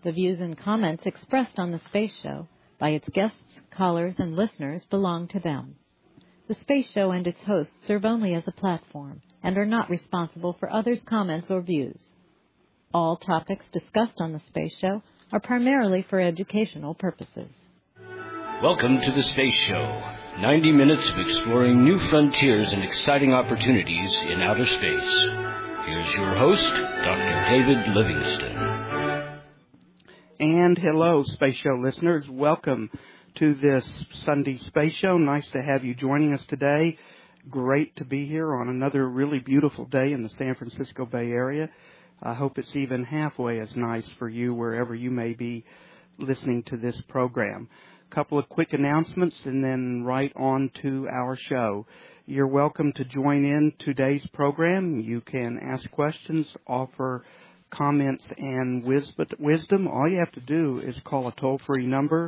The views and comments expressed on the Space Show by its guests, callers, and listeners belong to them. The Space Show and its hosts serve only as a platform and are not responsible for others' comments or views. All topics discussed on the Space Show are primarily for educational purposes. Welcome to the Space Show. 90 minutes of exploring new frontiers and exciting opportunities in outer space. Here's your host, Dr. David Livingston. And hello, Space Show listeners. Welcome to this Sunday Space Show. Nice to have you joining us today. Great to be here on another really beautiful day in the San Francisco Bay Area. I hope it's even halfway as nice for you wherever you may be listening to this program. A couple of quick announcements and then right on to our show. You're welcome to join in today's program. You can ask questions, offer comments, and wisdom. All you have to do is call a toll-free number,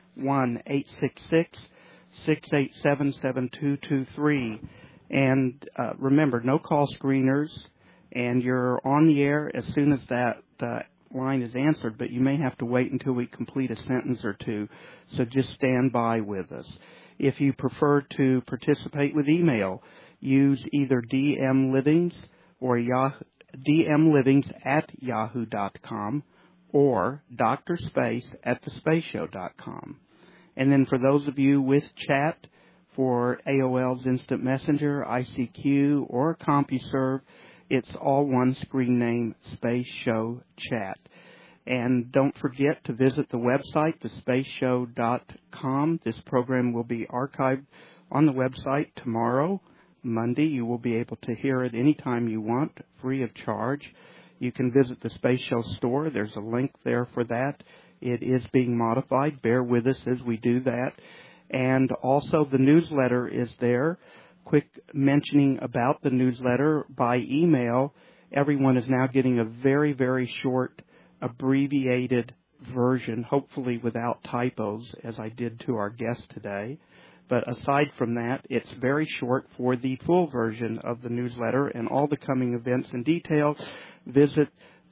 1-866-687-7223. And remember, no call screeners, and you're on the air as soon as that line is answered, but you may have to wait until we complete a sentence or two, so just stand by with us. If you prefer to participate with email, use either dmlivings or dmlivings@yahoo.com or drspace@thespaceshow.com. And then for those of you with chat, for AOL's Instant Messenger, ICQ, or CompuServe, it's all one screen name, Space Show Chat. And don't forget to visit the website, thespaceshow.com. This program will be archived on the website tomorrow, Monday. You will be able to hear it anytime you want, free of charge. You can visit the Space Show store. There's a link there for that. It is being modified. Bear with us as we do that. And also the newsletter is there. Quick mentioning about the newsletter by email. Everyone is now getting a very, very short, abbreviated version, hopefully without typos, as I did to our guest today. But aside from that, it's very short. For the full version of the newsletter and all the coming events and details, visit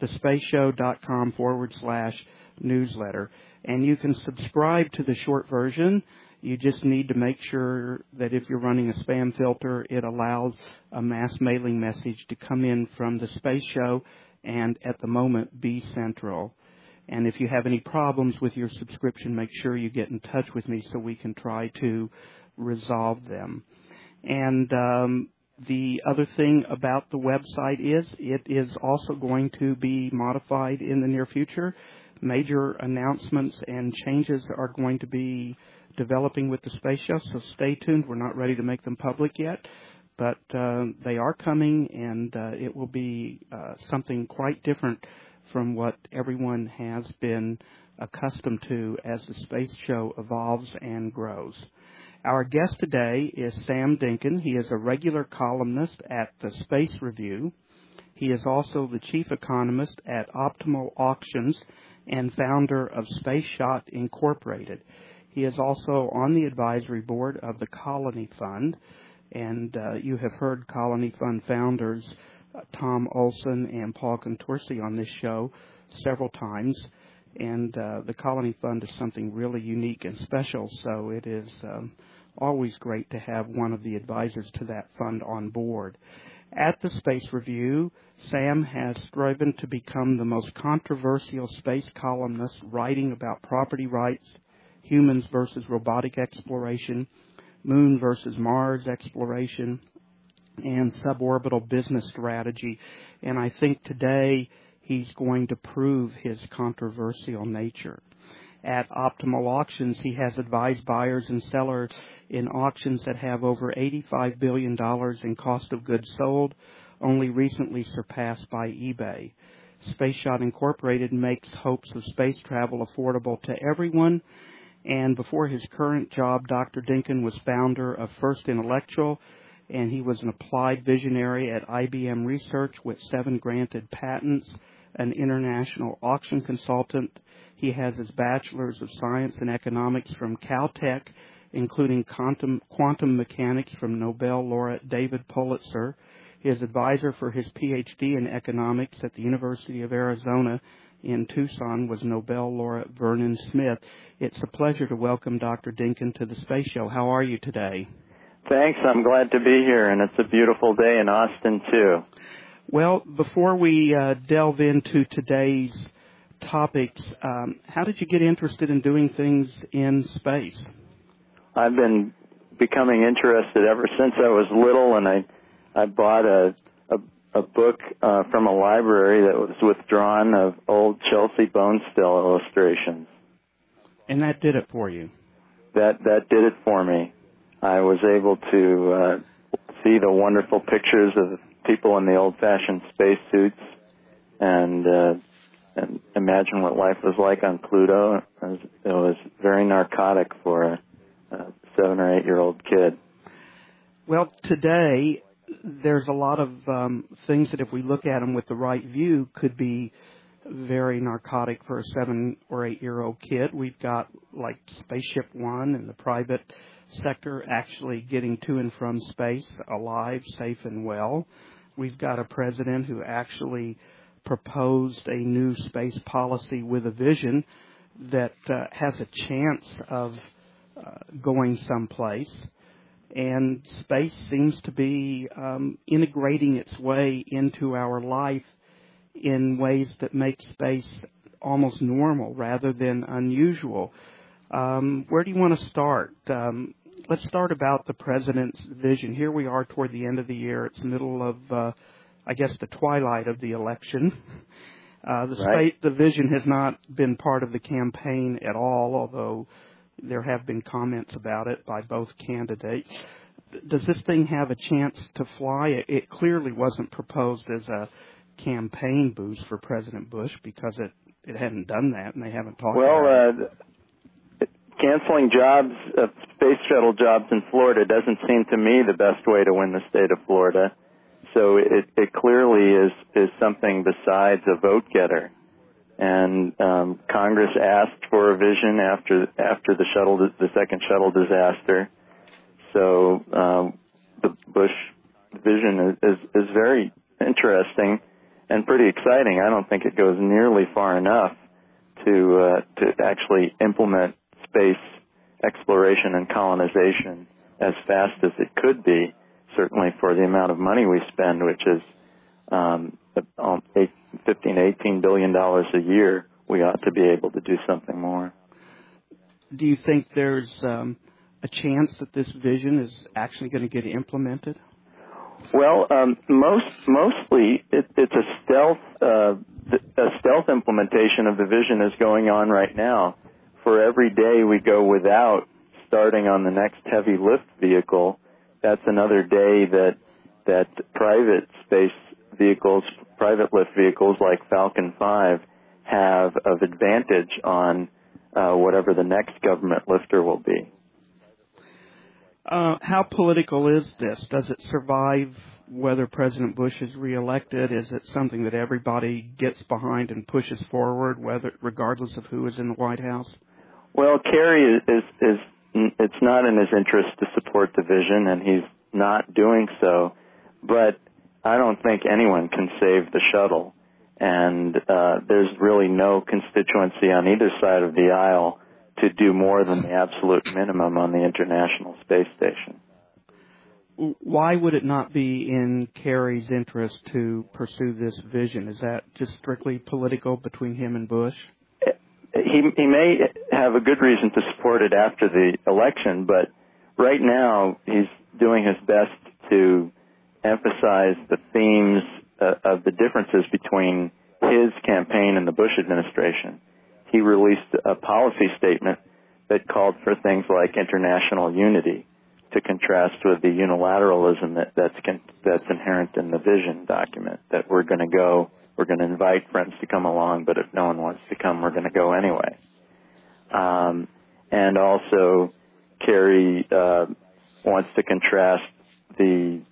thespaceshow.com/newsletter. And you can subscribe to the short version. You just need to make sure that if you're running a spam filter, it allows a mass mailing message to come in from the Space Show and, at the moment, be central. And if you have any problems with your subscription, make sure you get in touch with me so we can try to resolve them. And the other thing about the website is it is also going to be modified in the near future. Major announcements and changes are going to be developing with the Space Show, so stay tuned. We're not ready to make them public yet, but they are coming, and it will be something quite different from what everyone has been accustomed to as the Space Show evolves and grows. Our guest today is Sam Dinkin. He is a regular columnist at the Space Review. He is also the chief economist at Optimal Auctions and founder of Space Shot Incorporated. He is also on the advisory board of the Colony Fund, and you have heard Colony Fund founders Tom Olson and Paul Contursi on this show several times, and the Colony Fund is something really unique and special, so it is always great to have one of the advisors to that fund on board. At the Space Review, Sam has striven to become the most controversial space columnist, writing about property rights, humans versus robotic exploration, moon versus Mars exploration, and suborbital business strategy. And I think today he's going to prove his controversial nature. At Optimal Auctions, he has advised buyers and sellers in auctions that have over $85 billion in cost of goods sold, only recently surpassed by eBay. Space Shot Incorporated makes hopes of space travel affordable to everyone. And before his current job, Dr. Dinkin was founder of First Intellectual, and he was an applied visionary at IBM Research with 7 granted patents, an international auction consultant. He has his Bachelor's of Science in Economics from Caltech, including quantum mechanics from Nobel laureate David Pulitzer. His advisor for his Ph.D. in economics at the University of Arizona in Tucson was Nobel laureate Vernon Smith. It's a pleasure to welcome Dr. Dinkin to the Space Show. How are you today? Thanks. I'm glad to be here, and it's a beautiful day in Austin, too. Well, before we delve into today's topics, how did you get interested in doing things in space? I've been becoming interested ever since I was little, and I bought a book from a library that was withdrawn of old Chelsea Bonestell illustrations. And that did it for you? That did it for me. I was able to see the wonderful pictures of people in the old-fashioned spacesuits and imagine what life was like on Pluto. It was very narcotic for a 7 or 8 year old kid. Well, today there's a lot of things that if we look at them with the right view could be very narcotic for a 7 or 8 year old kid. We've got like Spaceship One and the private sector actually getting to and from space alive, safe and well. We've got a president who actually proposed a new space policy with a vision that has a chance of going someplace. And space seems to be integrating its way into our life in ways that make space almost normal rather than unusual. Where do you want to start? Let's start about the president's vision. Here we are toward the end of the year. It's middle of, I guess, the twilight of the election. The vision has not been part of the campaign at all, although there have been comments about it by both candidates. Does this thing have a chance to fly? It clearly wasn't proposed as a campaign boost for President Bush because it hadn't done that, and they haven't talked about it. Canceling jobs, space shuttle jobs in Florida doesn't seem to me the best way to win the state of Florida. So it clearly is something besides a vote getter. And Congress asked for a vision after the second shuttle disaster. So the Bush vision is very interesting and pretty exciting. I don't think it goes nearly far enough to actually implement space exploration and colonization as fast as it could be, certainly for the amount of money we spend, which is $15, $18 billion a year. We ought to be able to do something more. Do you think there's a chance that this vision is actually going to get implemented? Well, mostly it's a stealth implementation of the vision is going on right now. For every day we go without starting on the next heavy lift vehicle, that's another day that private space vehicles, private lift vehicles like Falcon 5 have of advantage on whatever the next government lifter will be. How political is this? Does it survive whether President Bush is reelected? Is it something that everybody gets behind and pushes forward, regardless of who is in the White House? Well, Kerry it's not in his interest to support the vision, and he's not doing so. But I don't think anyone can save the shuttle, and there's really no constituency on either side of the aisle to do more than the absolute minimum on the International Space Station. Why would it not be in Kerry's interest to pursue this vision? Is that just strictly political between him and Bush? He may have a good reason to support it after the election, but right now he's doing his best to emphasize the themes of the differences between his campaign and the Bush administration. He released a policy statement that called for things like international unity to contrast with the unilateralism that's inherent in the vision document, that we're going to invite friends to come along, but if no one wants to come, we're going to go anyway. And also, Kerry wants to contrast the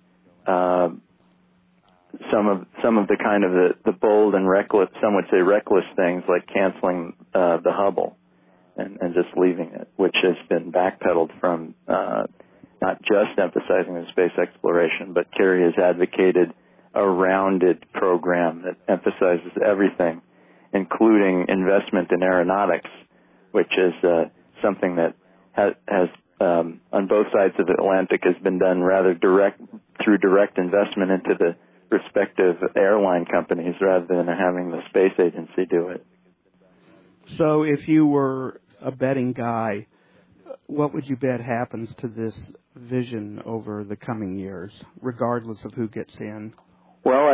some of the kind of the bold and reckless, some would say reckless things like canceling the Hubble and just leaving it, which has been backpedaled from not just emphasizing the space exploration, but Kerry has advocated a rounded program that emphasizes everything. including investment in aeronautics, which is something that has on both sides of the Atlantic has been done rather through direct investment into the respective airline companies rather than having the space agency do it. So if you were a betting guy, what would you bet happens to this vision over the coming years, regardless of who gets in? Well,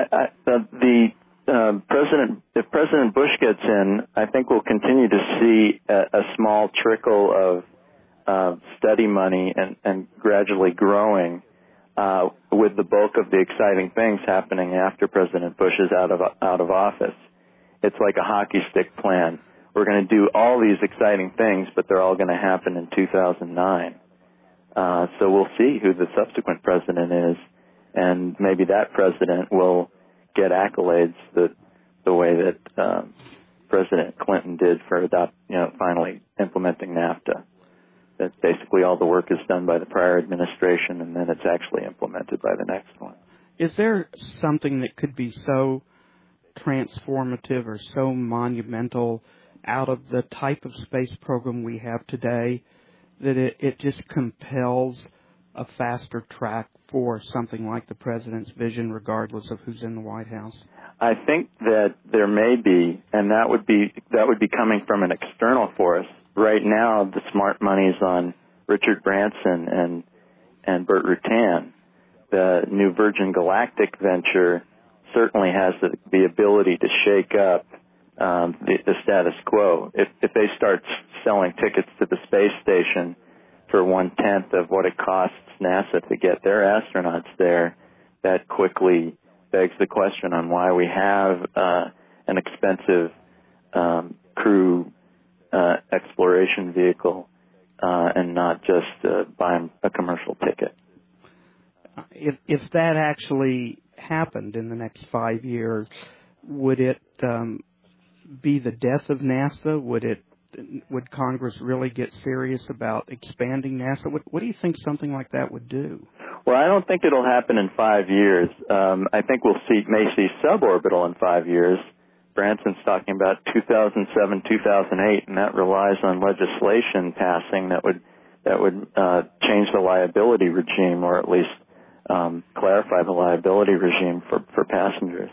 if President Bush gets in, I think we'll continue to see a small trickle of study money and gradually growing, with the bulk of the exciting things happening after President Bush is out of office. It's like a hockey stick plan. We're going to do all these exciting things, but they're all going to happen in 2009. So we'll see who the subsequent president is, and maybe that president will get accolades the way that President Clinton did for finally implementing NAFTA. That basically all the work is done by the prior administration, and then it's actually implemented by the next one. Is there something that could be so transformative or so monumental out of the type of space program we have today that it just compels a faster track for something like the president's vision, regardless of who's in the White House? I think that there may be, and that would be coming from an external force. Right now, the smart money's on Richard Branson and Burt Rutan. The New Virgin Galactic venture certainly has the ability to shake up the status quo. If they start selling tickets to the space station for 1/10 of what it costs NASA to get their astronauts there, that quickly begs the question on why we have an expensive crew exploration vehicle and not just buying a commercial ticket. If that actually happened in the next 5 years, would it be the death of NASA? Would Congress really get serious about expanding NASA? What do you think something like that would do? Well, I don't think it'll happen in 5 years. I think may see suborbital in 5 years. Branson's talking about 2007, 2008, and that relies on legislation passing that would change the liability regime, or at least clarify the liability regime for passengers.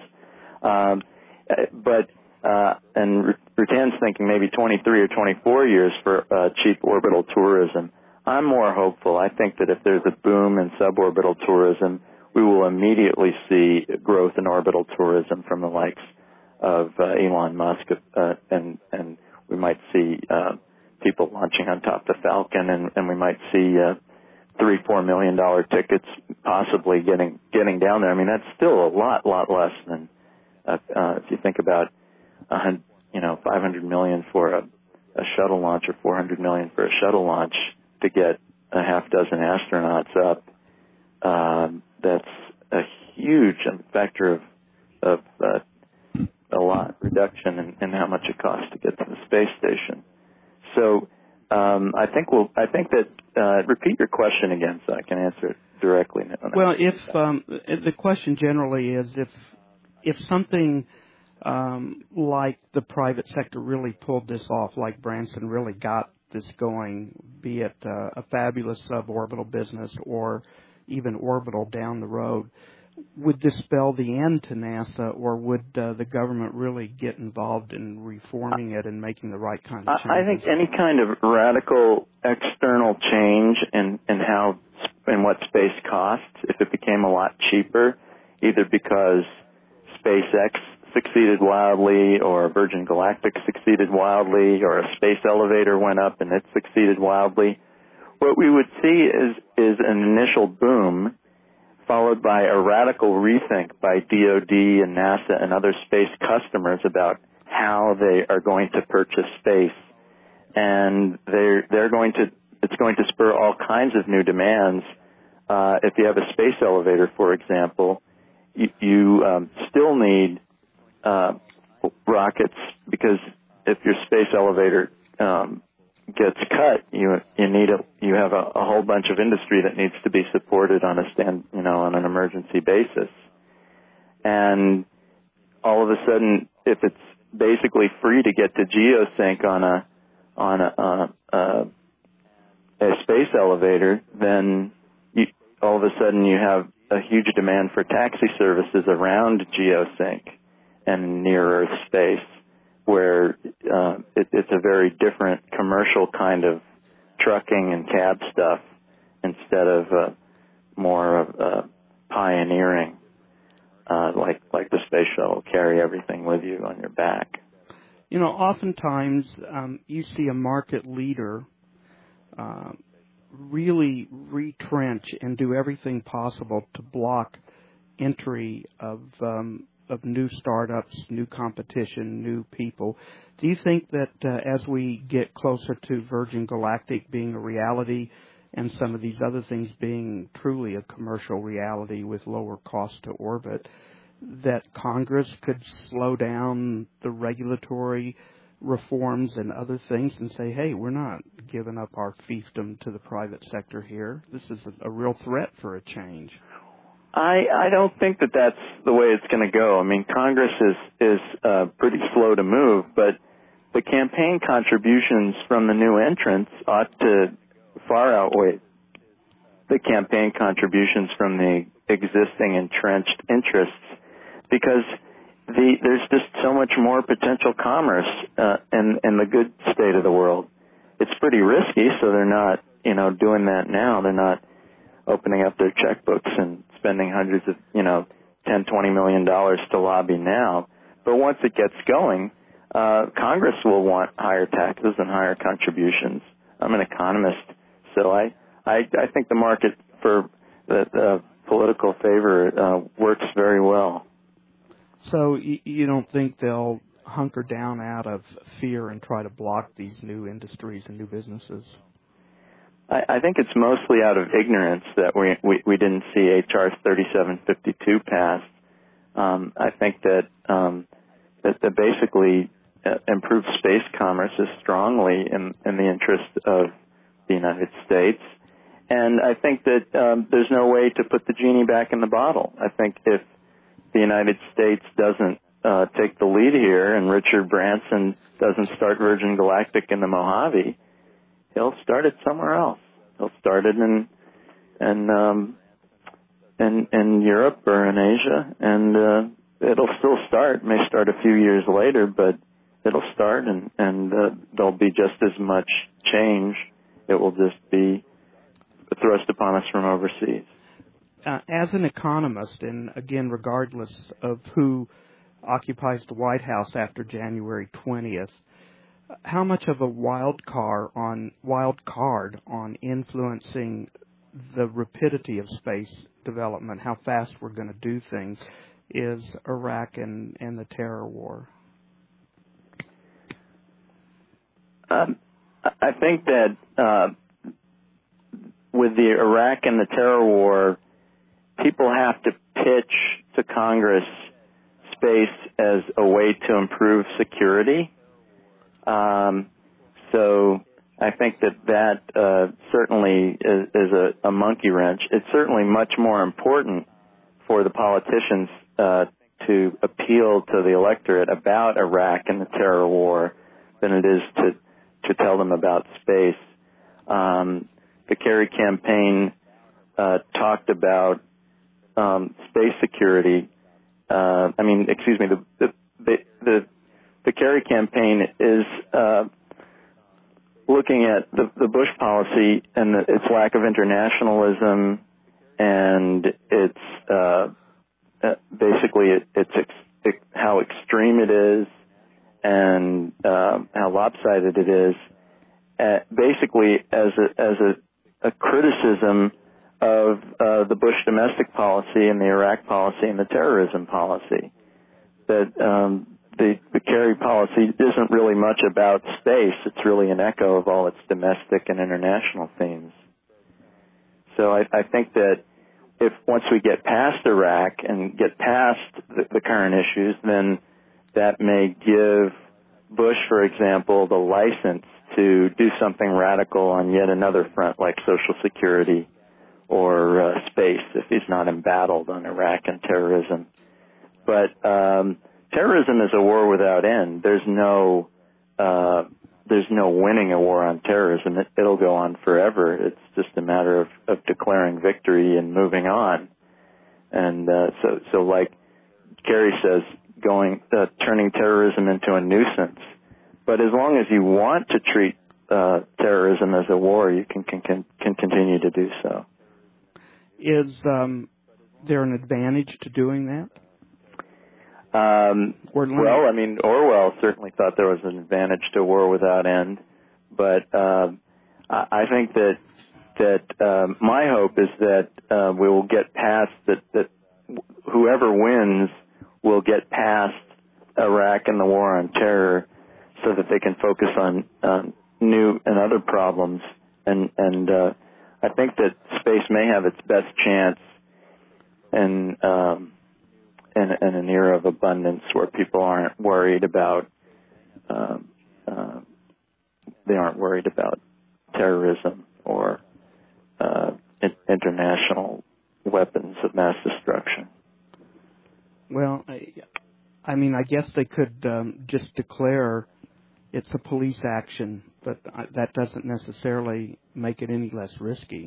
And Rutan's thinking maybe 23 or 24 years for cheap orbital tourism. I'm more hopeful. I think that if there's a boom in suborbital tourism, we will immediately see growth in orbital tourism from the likes of Elon Musk, and we might see people launching on top of the Falcon, and we might see $3-4 million tickets possibly getting down there. I mean, that's still a lot less than if you think about $500 million for a shuttle launch, or $400 million for a shuttle launch to get a half dozen astronauts up. That's a huge factor of a lot reduction in how much it costs to get to the space station. So I think that repeat your question again so I can answer it directly. Well, if the question generally is if something like the private sector really pulled this off, like Branson really got this going, be it a fabulous suborbital business or even orbital down the road, would this spell the end to NASA, or would the government really get involved in reforming it and making the right kind of changes? I think any kind of radical external change in what space costs, if it became a lot cheaper, either because SpaceX succeeded wildly, or Virgin Galactic succeeded wildly, or a space elevator went up and it succeeded wildly, what we would see is an initial boom followed by a radical rethink by DoD and NASA and other space customers about how they are going to purchase space, and it's going to spur all kinds of new demands. If you have a space elevator, for example, you still need rockets, because if your space elevator gets cut, you have a whole bunch of industry that needs to be supported on on an emergency basis. And all of a sudden, if basically free to get to geosync on a space elevator, then all of a sudden you have a huge demand for taxi services around geosync and near Earth space, where it's a very different commercial kind of trucking and cab stuff instead of more of pioneering, like the space shuttle, carry everything with you on your back. You know, oftentimes you see a market leader really retrench and do everything possible to block entry of new startups, new competition, new people. Do you think that as we get closer to Virgin Galactic being a reality and some of these other things being truly a commercial reality with lower cost to orbit, that Congress could slow down the regulatory reforms and other things and say, hey, we're not giving up our fiefdom to the private sector here. This is a real threat for a change. I don't think that that's the way it's going to go. I mean, Congress is pretty slow to move, but the campaign contributions from the new entrants ought to far outweigh the campaign contributions from the existing entrenched interests, because there's just so much more potential commerce in the good state of the world. It's pretty risky, so they're not, doing that now. They're not opening up their checkbooks and spending hundreds of, $10, $20 million to lobby now. But once it gets going, Congress will want higher taxes and higher contributions. I'm an economist, so I think the market for the political favor works very well. So you don't think they'll hunker down out of fear and try to block these new industries and new businesses? I think it's mostly out of ignorance that we didn't see H.R. 3752 passed. I think that that basically improved space commerce is strongly in the interest of the United States. And I think that there's no way to put the genie back in the bottle. I think if the United States doesn't take the lead here and Richard Branson doesn't start Virgin Galactic in the Mojave, he'll start it somewhere else. He'll start it in Europe or in Asia, and it'll still start. It may start a few years later, but it'll start, and there'll be just as much change. It will just be thrust upon us from overseas. As an economist, and again, regardless of who occupies the White House after January 20th, how much of a wild card on influencing the rapidity of space development, how fast we're going to do things, is Iraq and the terror war? I think that with the Iraq and the terror war, people have to pitch to Congress space as a way to improve security. So I think that certainly is a monkey wrench. It's certainly much more important for the politicians to appeal to the electorate about Iraq and the terror war than it is to tell them about space. The Kerry campaign talked about space security. The Kerry campaign is looking at the Bush policy and its lack of internationalism, and its basically it's how extreme it is and how lopsided it is. Basically, as a criticism of the Bush domestic policy and the Iraq policy and the terrorism policy. That the Kerry policy isn't really much about space. It's really an echo of all its domestic and international themes. So I think that if once we get past Iraq and get past the current issues, then that may give Bush, for example, the license to do something radical on yet another front, like Social Security or space, if he's not embattled on Iraq and terrorism. But terrorism is a war without end. There's no winning a war on terrorism. It'll go on forever. It's just a matter of declaring victory and moving on. And so like Kerry says, turning terrorism into a nuisance. But as long as you want to treat terrorism as a war, you can continue to do so. Is there an advantage to doing that? Well, I mean, Orwell certainly thought there was an advantage to war without end, but I think that my hope is that we will get past that whoever wins will get past Iraq and the war on terror, so that they can focus on new and other problems, and I think that space may have its best chance in an era of abundance where people aren't worried about terrorism or international weapons of mass destruction. Well, I mean, I guess they could just declare it's a police action, but that doesn't necessarily make it any less risky.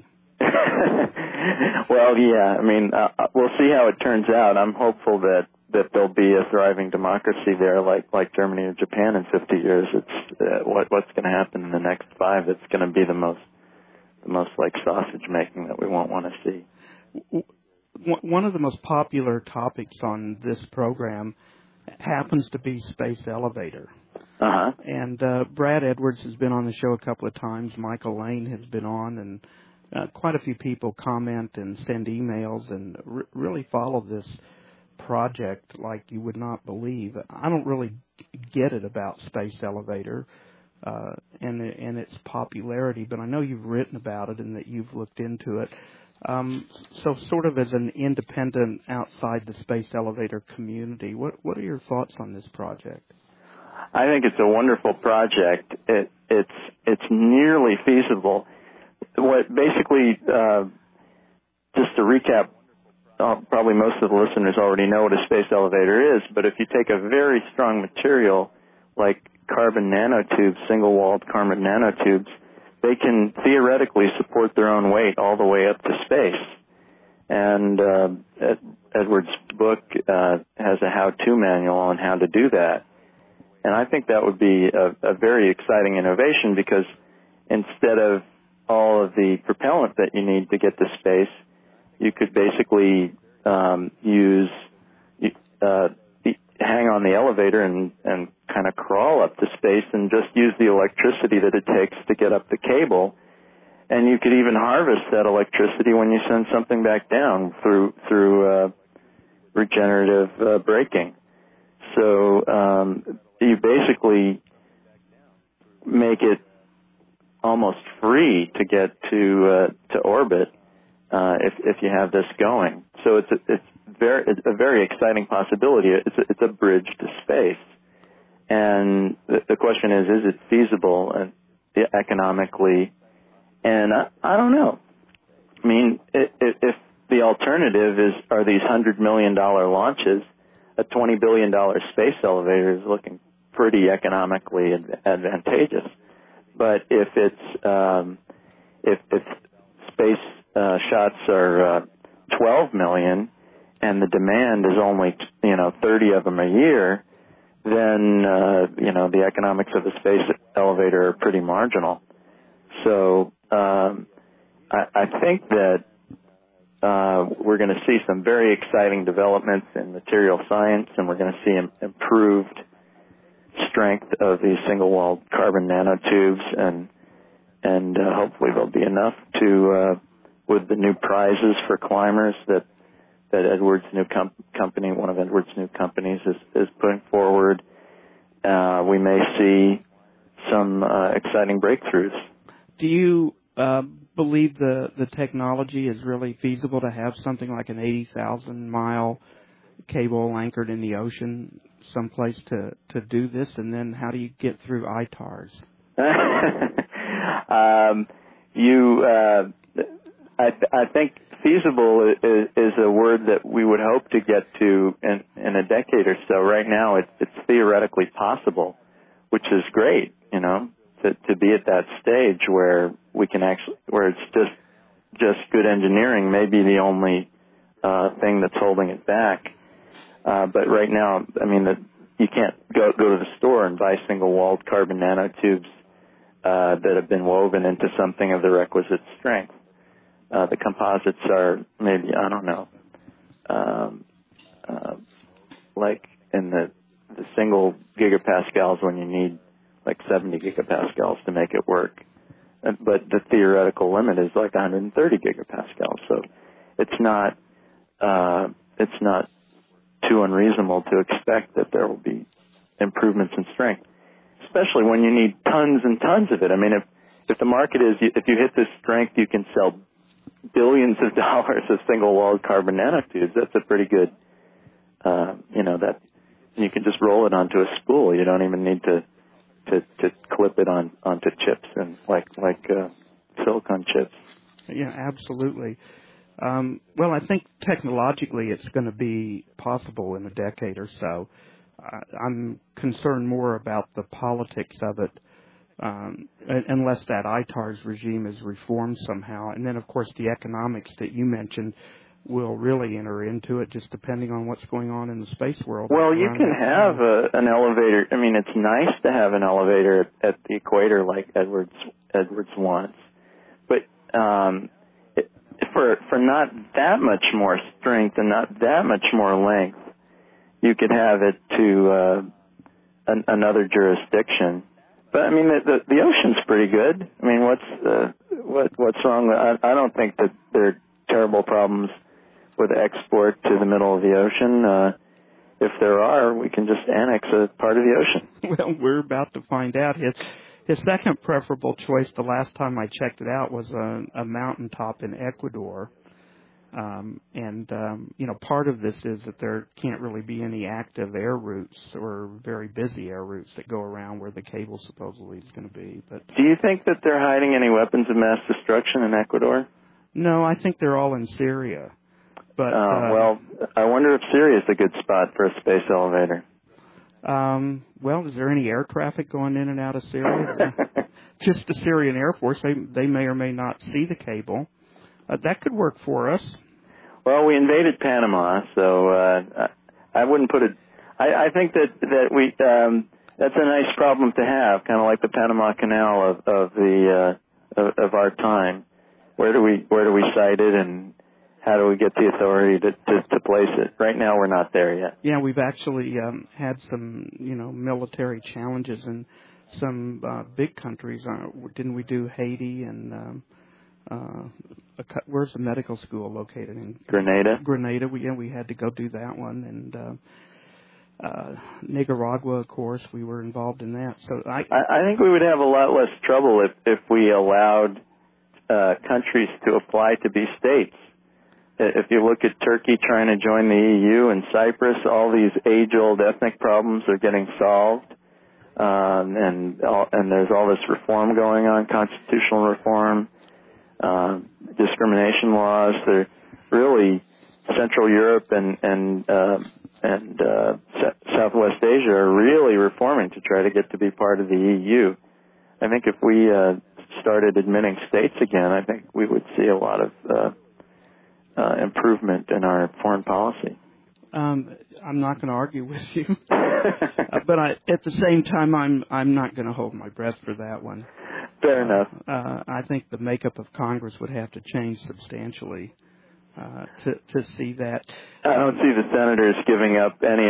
Well, yeah. I mean, we'll see how it turns out. I'm hopeful that there'll be a thriving democracy there, like Germany or Japan in 50 years. It's what's going to happen in the next 5. It's going to be the most like sausage making that we won't want to see. One of the most popular topics on this program happens to be space elevator. Uh-huh. And Brad Edwards has been on the show a couple of times. Michael Lane has been on, and quite a few people comment and send emails and really follow this project like you would not believe. I don't really get it about space elevator and its popularity, but I know you've written about it and that you've looked into it. So sort of as an independent outside the space elevator community, what are your thoughts on this project? I think it's a wonderful project. It's nearly feasible. What basically, just to recap, probably most of the listeners already know what a space elevator is, but if you take a very strong material like carbon nanotubes, single-walled carbon nanotubes, they can theoretically support their own weight all the way up to space. And Edwards' book has a how-to manual on how to do that. And I think that would be a very exciting innovation, because instead of all of the propellant that you need to get to space, you could basically hang on the elevator and kind of crawl up to space and just use the electricity that it takes to get up the cable. And you could even harvest that electricity when you send something back down through regenerative braking. So you basically make it almost free to get to orbit if you have this going. So it's a very exciting possibility. It's a bridge to space, and the question is it feasible economically? And I don't know. I mean, if the alternative are these $100 million launches, a $20 billion space elevator is looking pretty economically advantageous. But if space shots are 12 million and the demand is only 30 of them a year, then the economics of a space elevator are pretty marginal. So I think that we're going to see some very exciting developments in material science, and we're going to see improved strength of these single-walled carbon nanotubes, and hopefully there'll be enough to, with the new prizes for climbers that Edwards' new company, one of Edwards' new companies, is putting forward, we may see some exciting breakthroughs. Do you believe the technology is really feasible to have something like an 80,000-mile cable anchored in the ocean someplace to do this? And then how do you get through ITARs? I think feasible is a word that we would hope to get to in a decade or so. Right now, it's theoretically possible, which is great, to be at that stage where we can actually, where it's just good engineering may be the only thing that's holding it back. But right now, you can't go to the store and buy single-walled carbon nanotubes that have been woven into something of the requisite strength. The composites are maybe, I don't know, like in the single gigapascals when you need like 70 gigapascals to make it work. But the theoretical limit is like 130 gigapascals. So it's not too unreasonable to expect that there will be improvements in strength, especially when you need tons and tons of it. If the market is, if you hit this strength, you can sell billions of dollars of single-walled carbon nanotubes. That's a pretty good, that you can just roll it onto a spool. You don't even need to clip it onto chips and like silicon chips. Yeah, absolutely. Well, I think technologically it's going to be possible in a decade or so. I'm concerned more about the politics of it, unless that ITARS regime is reformed somehow. And then, of course, the economics that you mentioned will really enter into it, just depending on what's going on in the space world. Well, you can have an elevator. It's nice to have an elevator at the equator like Edwards wants, but for not that much more strength and not that much more length, you could have it to another jurisdiction. But the ocean's pretty good. What's wrong? I don't think that there are terrible problems with export to the middle of the ocean. If there are, we can just annex a part of the ocean. Well, we're about to find out. His second preferable choice, the last time I checked it out, was a mountaintop in Ecuador. Part of this is that there can't really be any active air routes or very busy air routes that go around where the cable supposedly is going to be. But do you think that they're hiding any weapons of mass destruction in Ecuador? No, I think they're all in Syria. But well, I wonder if Syria is a good spot for a space elevator. Well, is there any air traffic going in and out of Syria? Just the Syrian Air Force, they may or may not see the cable. That could work for us. Well, we invaded Panama, so I wouldn't put it. I think that we that's a nice problem to have, kind of like the Panama Canal of our time. Where do we site it, and how do we get the authority to place it? Right now, we're not there yet. Yeah, we've actually had some military challenges in some big countries. Didn't we do Haiti and? Where's the medical school located in? Grenada. Grenada. We had to go do that one, and Nicaragua, of course, we were involved in that. So I think we would have a lot less trouble if we allowed countries to apply to be states. If you look at Turkey trying to join the EU and Cyprus, all these age-old ethnic problems are getting solved, and there's all this reform going on, constitutional reform. Discrimination laws. They're really Central Europe and Southwest Asia are really reforming to try to get to be part of the EU. I think if we started admitting states again, I think we would see a lot of improvement in our foreign policy. I'm not going to argue with you, but at the same time, I'm not going to hold my breath for that one. Fair enough. I think the makeup of Congress would have to change substantially to see that. I don't see the senators giving up any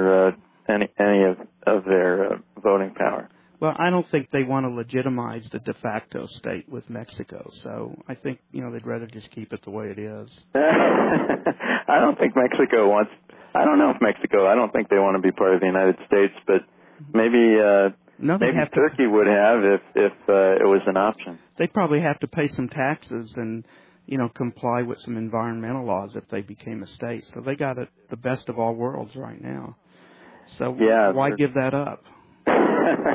of their voting power. Well, I don't think they want to legitimize the de facto state with Mexico, so I think they'd rather just keep it the way it is. I don't think Mexico wants. I don't know if Mexico. I don't think they want to be part of the United States, but maybe. Maybe Turkey would have if it was an option. They'd probably have to pay some taxes and, comply with some environmental laws if they became a state. So they got the best of all worlds right now. So why give that up?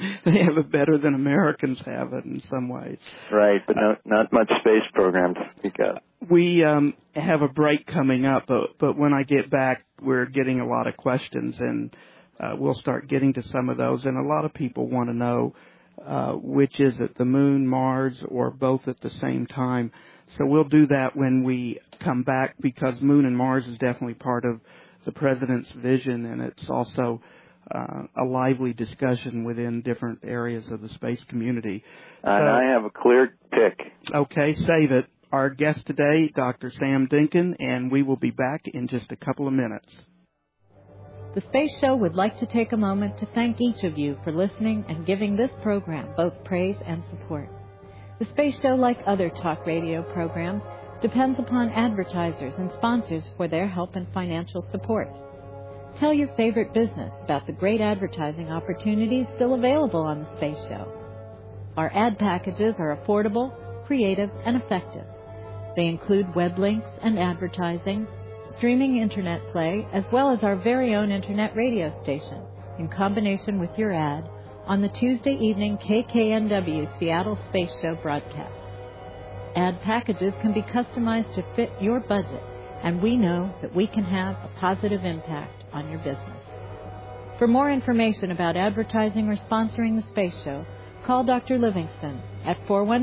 they have it better than Americans have it in some ways. Right, but not much space program to speak of. We have a break coming up, but when I get back, we're getting a lot of questions, and we'll start getting to some of those. And a lot of people want to know which is it, the moon, Mars, or both at the same time. So we'll do that when we come back, because moon and Mars is definitely part of the president's vision, and it's also a lively discussion within different areas of the space community. And I have a clear pick. Okay, save it. Our guest today, Dr. Sam Dinkin, and we will be back in just a couple of minutes. The Space Show would like to take a moment to thank each of you for listening and giving this program both praise and support. The Space Show, like other talk radio programs, depends upon advertisers and sponsors for their help and financial support. Tell your favorite business about the great advertising opportunities still available on the Space Show. Our ad packages are affordable, creative, and effective. They include web links and advertising, streaming internet play, as well as our very own internet radio station, in combination with your ad, on the Tuesday evening KKNW Seattle Space Show broadcast. Ad packages can be customized to fit your budget, and we know that we can have a positive impact on your business. For more information about advertising or sponsoring the Space Show, call Dr. Livingston at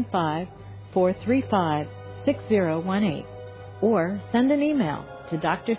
415-435-6018 or send an email to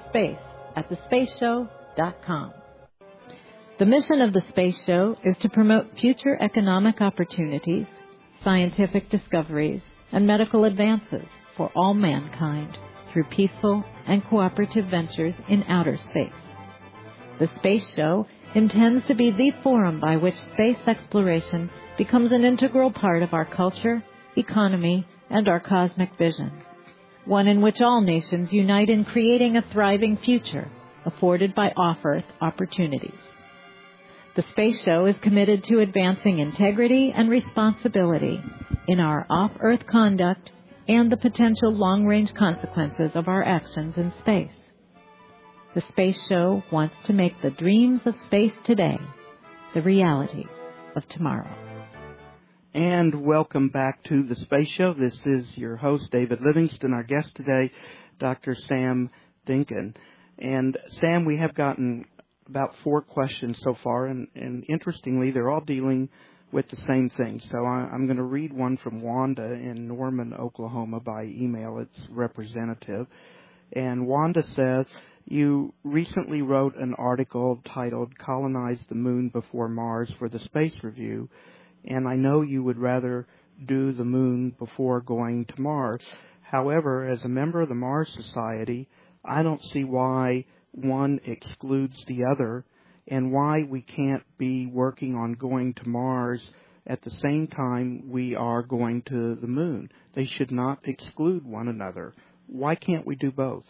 drspace@thespaceshow.com. The mission of the Space Show is to promote future economic opportunities, scientific discoveries, and medical advances for all mankind through peaceful and cooperative ventures in outer space. The Space Show intends to be the forum by which space exploration becomes an integral part of our culture, economy, and our cosmic vision. One in which all nations unite in creating a thriving future afforded by off-Earth opportunities. The Space Show is committed to advancing integrity and responsibility in our off-Earth conduct and the potential long-range consequences of our actions in space. The Space Show wants to make the dreams of space today the reality of tomorrow. And welcome back to the Space Show. This is your host, David Livingston. Our guest today, Dr. Sam Dinkin. And Sam, we have gotten about 4 questions so far, and interestingly, they're all dealing with the same thing. So I'm going to read one from Wanda in Norman, Oklahoma by email. It's representative. And Wanda says, you recently wrote an article titled Colonize the Moon Before Mars for the Space Review, and I know you would rather do the moon before going to Mars. However, as a member of the Mars Society, I don't see why one excludes the other and why we can't be working on going to Mars at the same time we are going to the moon. They should not exclude one another. Why can't we do both?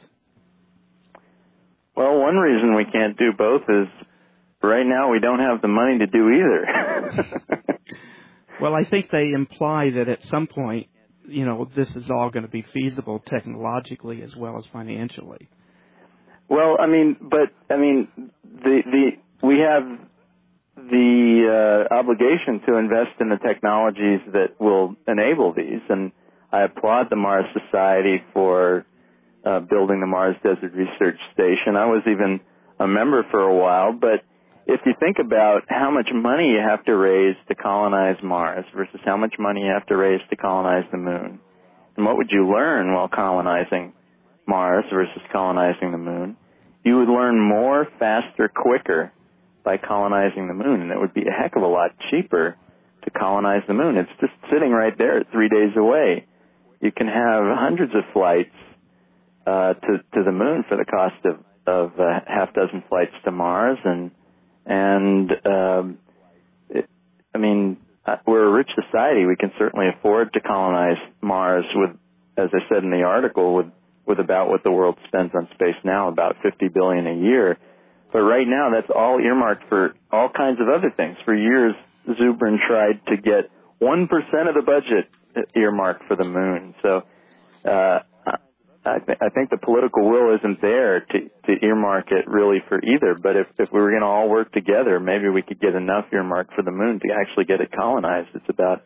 Well, one reason we can't do both is right now we don't have the money to do either. Well, I think they imply that at some point, this is all going to be feasible technologically as well as financially. Well, we have the obligation to invest in the technologies that will enable these, and I applaud the Mars Society for building the Mars Desert Research Station. I was even a member for a while, but if you think about how much money you have to raise to colonize Mars versus how much money you have to raise to colonize the moon, and what would you learn while colonizing Mars versus colonizing the moon, you would learn more, faster, quicker by colonizing the moon, and it would be a heck of a lot cheaper to colonize the moon. It's just sitting right there 3 days away. You can have hundreds of flights to the moon for the cost of half dozen flights to Mars, we're a rich society. We can certainly afford to colonize Mars with, as I said in the article, with about what the world spends on space now, about $50 billion a year. But right now, that's all earmarked for all kinds of other things. For years, Zubrin tried to get 1% of the budget earmarked for the moon. So I think the political will isn't there to earmark it really for either. But if we were going to all work together, maybe we could get enough earmarked for the moon to actually get it colonized. It's about,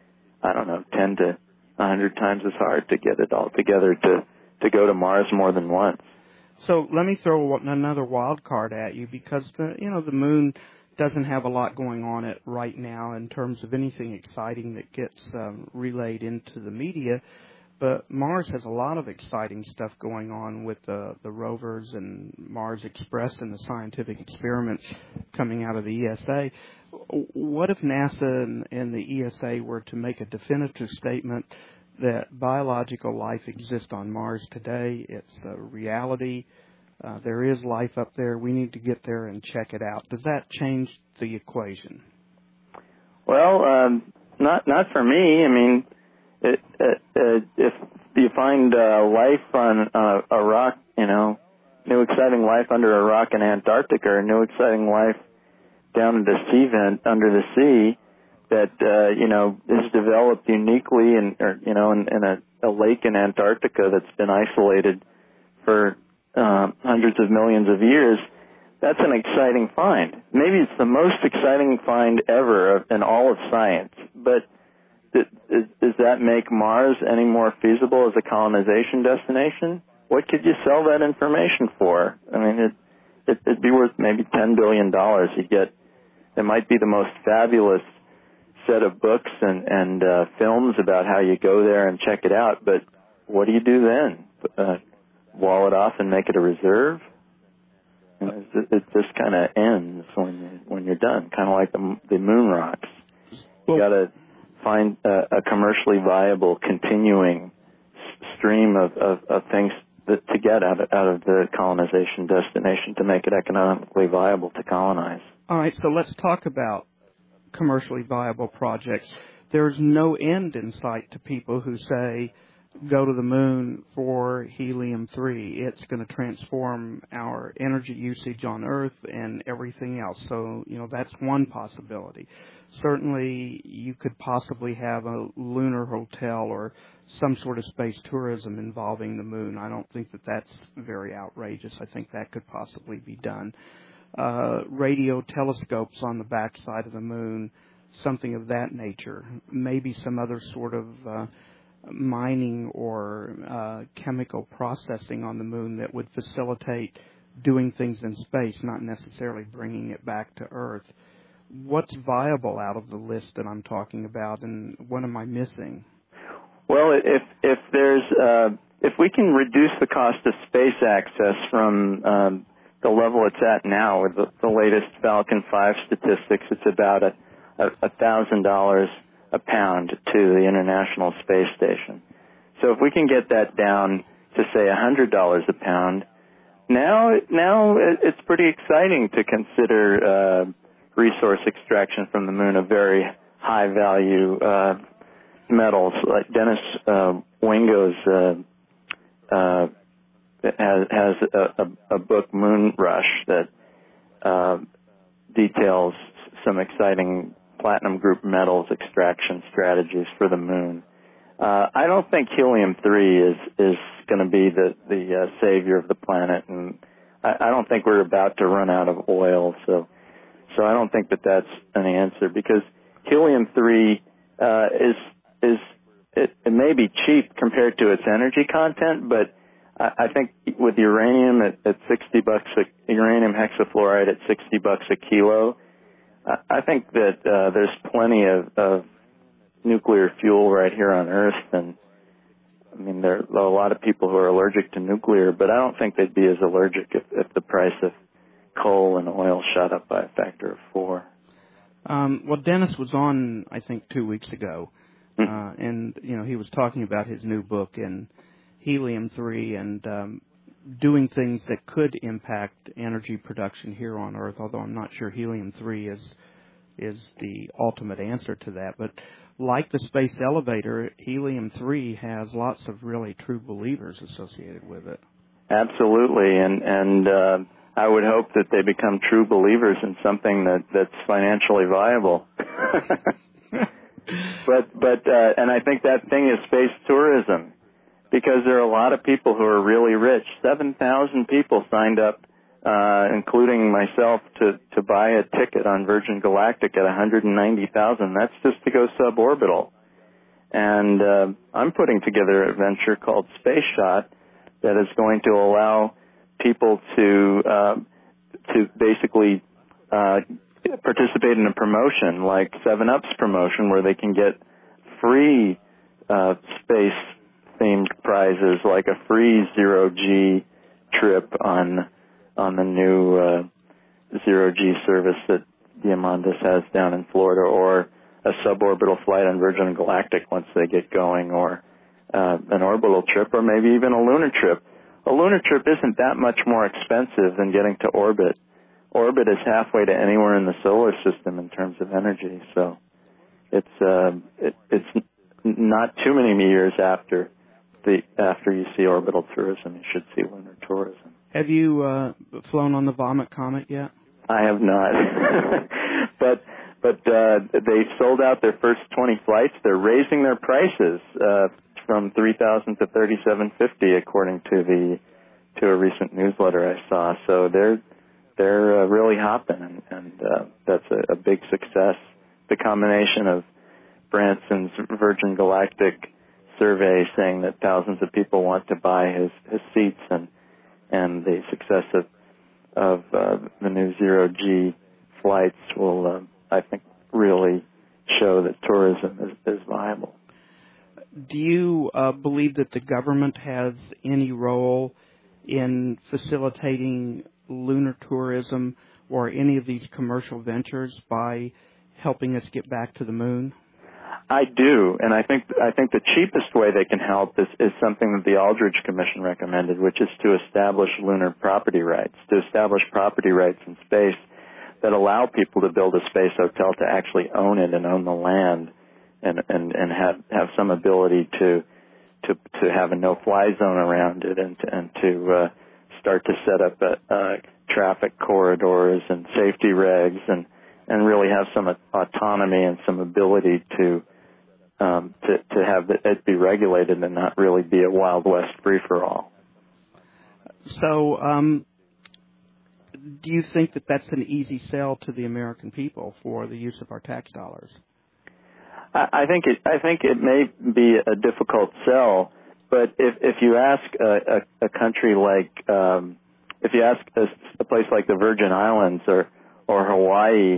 10 to 100 times as hard to get it all together to go to Mars more than once. So let me throw another wild card at you, because the moon doesn't have a lot going on it right now in terms of anything exciting that gets relayed into the media. But Mars has a lot of exciting stuff going on with the rovers and Mars Express and the scientific experiments coming out of the ESA. What if NASA and the ESA were to make a definitive statement that biological life exists on Mars today? It's a reality. There is life up there. We need to get there and check it out. Does that change the equation? Well, not for me. I mean, if you find life on a rock, new exciting life under a rock in Antarctica, or new exciting life down at a sea vent under the sea that is developed uniquely in a lake in Antarctica that's been isolated for hundreds of millions of years, that's an exciting find. Maybe it's the most exciting find ever in all of science, but does that make Mars any more feasible as a colonization destination? What could you sell that information for? I mean, it'd be worth maybe $10 billion. It might be the most fabulous set of books and films about how you go there and check it out, but what do you do then? Wall it off and make it a reserve? It just kind of ends when you're done, kind of like the moon rocks. You got to find a commercially viable, continuing stream of things to get out of the colonization destination to make it economically viable to colonize. All right, so let's talk about commercially viable projects. There's no end in sight to people who say, go to the moon for helium-3. It's going to transform our energy usage on Earth and everything else. So, that's one possibility. Certainly, you could possibly have a lunar hotel or some sort of space tourism involving the moon. I don't think that that's very outrageous. I think that could possibly be done. Radio telescopes on the backside of the moon, something of that nature. Maybe some other sort of mining or chemical processing on the moon that would facilitate doing things in space, not necessarily bringing it back to Earth. What's viable out of the list that I'm talking about, and what am I missing? Well, if we can reduce the cost of space access from the level it's at now, with the latest Falcon 5 statistics, it's about $1,000 a pound to the International Space Station. So if we can get that down to, say, $100 a pound, now it's pretty exciting to consider resource extraction from the moon of very high-value metals. Like Dennis Wingo's has a book, Moon Rush, that details some exciting platinum group metals extraction strategies for the moon. I don't think helium-3 is going to be the savior of the planet, and I don't think we're about to run out of oil, so I don't think that that's an answer, because helium-3 it may be cheap compared to its energy content, but I think with uranium at $60 uranium hexafluoride at $60 a kilo, I think that there's plenty of nuclear fuel right here on Earth, and I mean there are a lot of people who are allergic to nuclear, but I don't think they'd be as allergic if the price of coal and oil shot up by a factor of 4. Well, Dennis was on, I think, 2 weeks ago, and he was talking about his new book and helium-3 and doing things that could impact energy production here on Earth, although I'm not sure helium-3 is the ultimate answer to that. But like the space elevator, helium-3 has lots of really true believers associated with it. Absolutely, and I would hope that they become true believers in something that's financially viable. But and I think that thing is space tourism. because there are a lot of people who are really rich. 7,000 people signed up, including myself, to buy a ticket on Virgin Galactic at $190,000. That's just to go suborbital. And I'm putting together a venture called Space Shot that is going to allow people to basically participate in a promotion like 7-Up's promotion, where they can get free space-themed prizes, like a free zero-G trip on the new zero-G service that Diamandis has down in Florida, or a suborbital flight on Virgin Galactic once they get going, or an orbital trip, or maybe even a lunar trip. A lunar trip isn't that much more expensive than getting to orbit. Orbit is halfway to anywhere in the solar system in terms of energy, so it's not too many years after you see orbital tourism, you should see lunar tourism. Have you flown on the Vomit Comet yet? I have not, but they sold out their first 20 flights. They're raising their prices from $3,000 to $3,750, according to a recent newsletter I saw. So they're really hopping, and that's a big success. The combination of Branson's Virgin Galactic survey saying that thousands of people want to buy his seats, and the success of the new zero-G flights will, I think, really show that tourism is viable. Do you believe that the government has any role in facilitating lunar tourism or any of these commercial ventures by helping us get back to the moon? I do, and I think the cheapest way they can help is something that the Aldrich Commission recommended, which is to establish lunar property rights, to establish property rights in space that allow people to build a space hotel, to actually own it and own the land, and have some ability to have a no-fly zone around it, and to start to set up traffic corridors and safety regs, and really have some autonomy and some ability to have it be regulated and not really be a Wild West free-for-all. So, do you think that that's an easy sell to the American people for the use of our tax dollars? I think it may be a difficult sell, but if you ask a country like, if you ask a place like the Virgin Islands or Hawaii,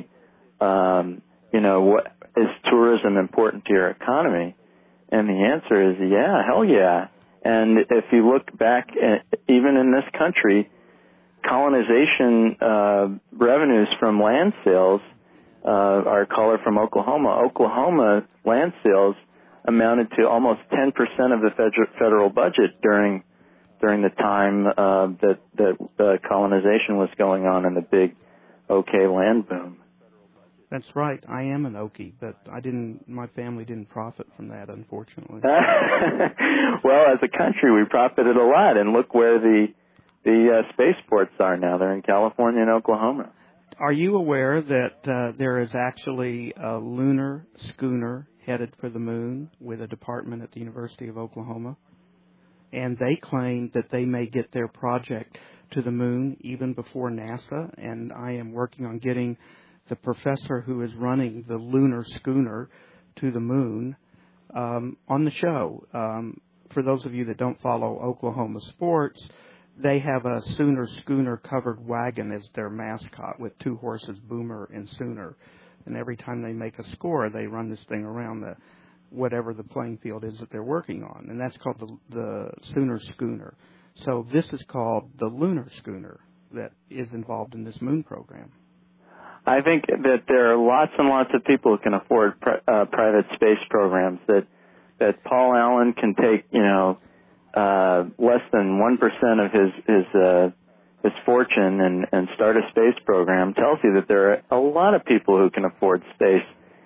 what is tourism important to your economy? And the answer is yeah, hell yeah. And if you look back, even in this country, colonization revenues from land sales, our caller from Oklahoma land sales amounted to almost 10% of the federal budget during the time that colonization was going on in the big Okie land boom. That's right. I am an Okie, but my family didn't profit from that, unfortunately. Well, as a country, we profited a lot, and look where the spaceports are now. They're in California and Oklahoma. Are you aware that there is actually a lunar schooner headed for the moon with a department at the University of Oklahoma? And they claim that they may get their project to the moon even before NASA, and I am working on getting the professor who is running the lunar schooner to the moon on the show. For those of you that don't follow Oklahoma sports, they have a Sooner schooner covered wagon as their mascot with two horses, Boomer and Sooner. And every time they make a score, they run this thing around whatever the playing field is that they're working on. And that's called the Sooner schooner. So this is called the lunar schooner that is involved in this moon program. I think that there are lots and lots of people who can afford private space programs. That Paul Allen can take, less than 1% of his fortune and start a space program tells you that there are a lot of people who can afford space.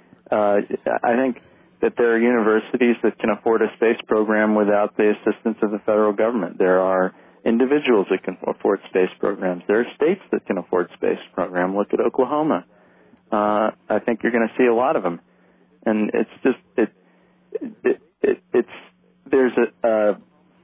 I think that there are universities that can afford a space program without the assistance of the federal government. There are individuals that can afford space programs. There are states that can afford space program. Look at Oklahoma. I think you're going to see a lot of them, and it's just there's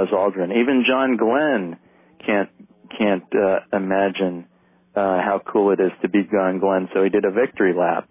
Buzz Aldrin. Even John Glenn can't imagine how cool it is to be John Glenn, so he did a victory lap.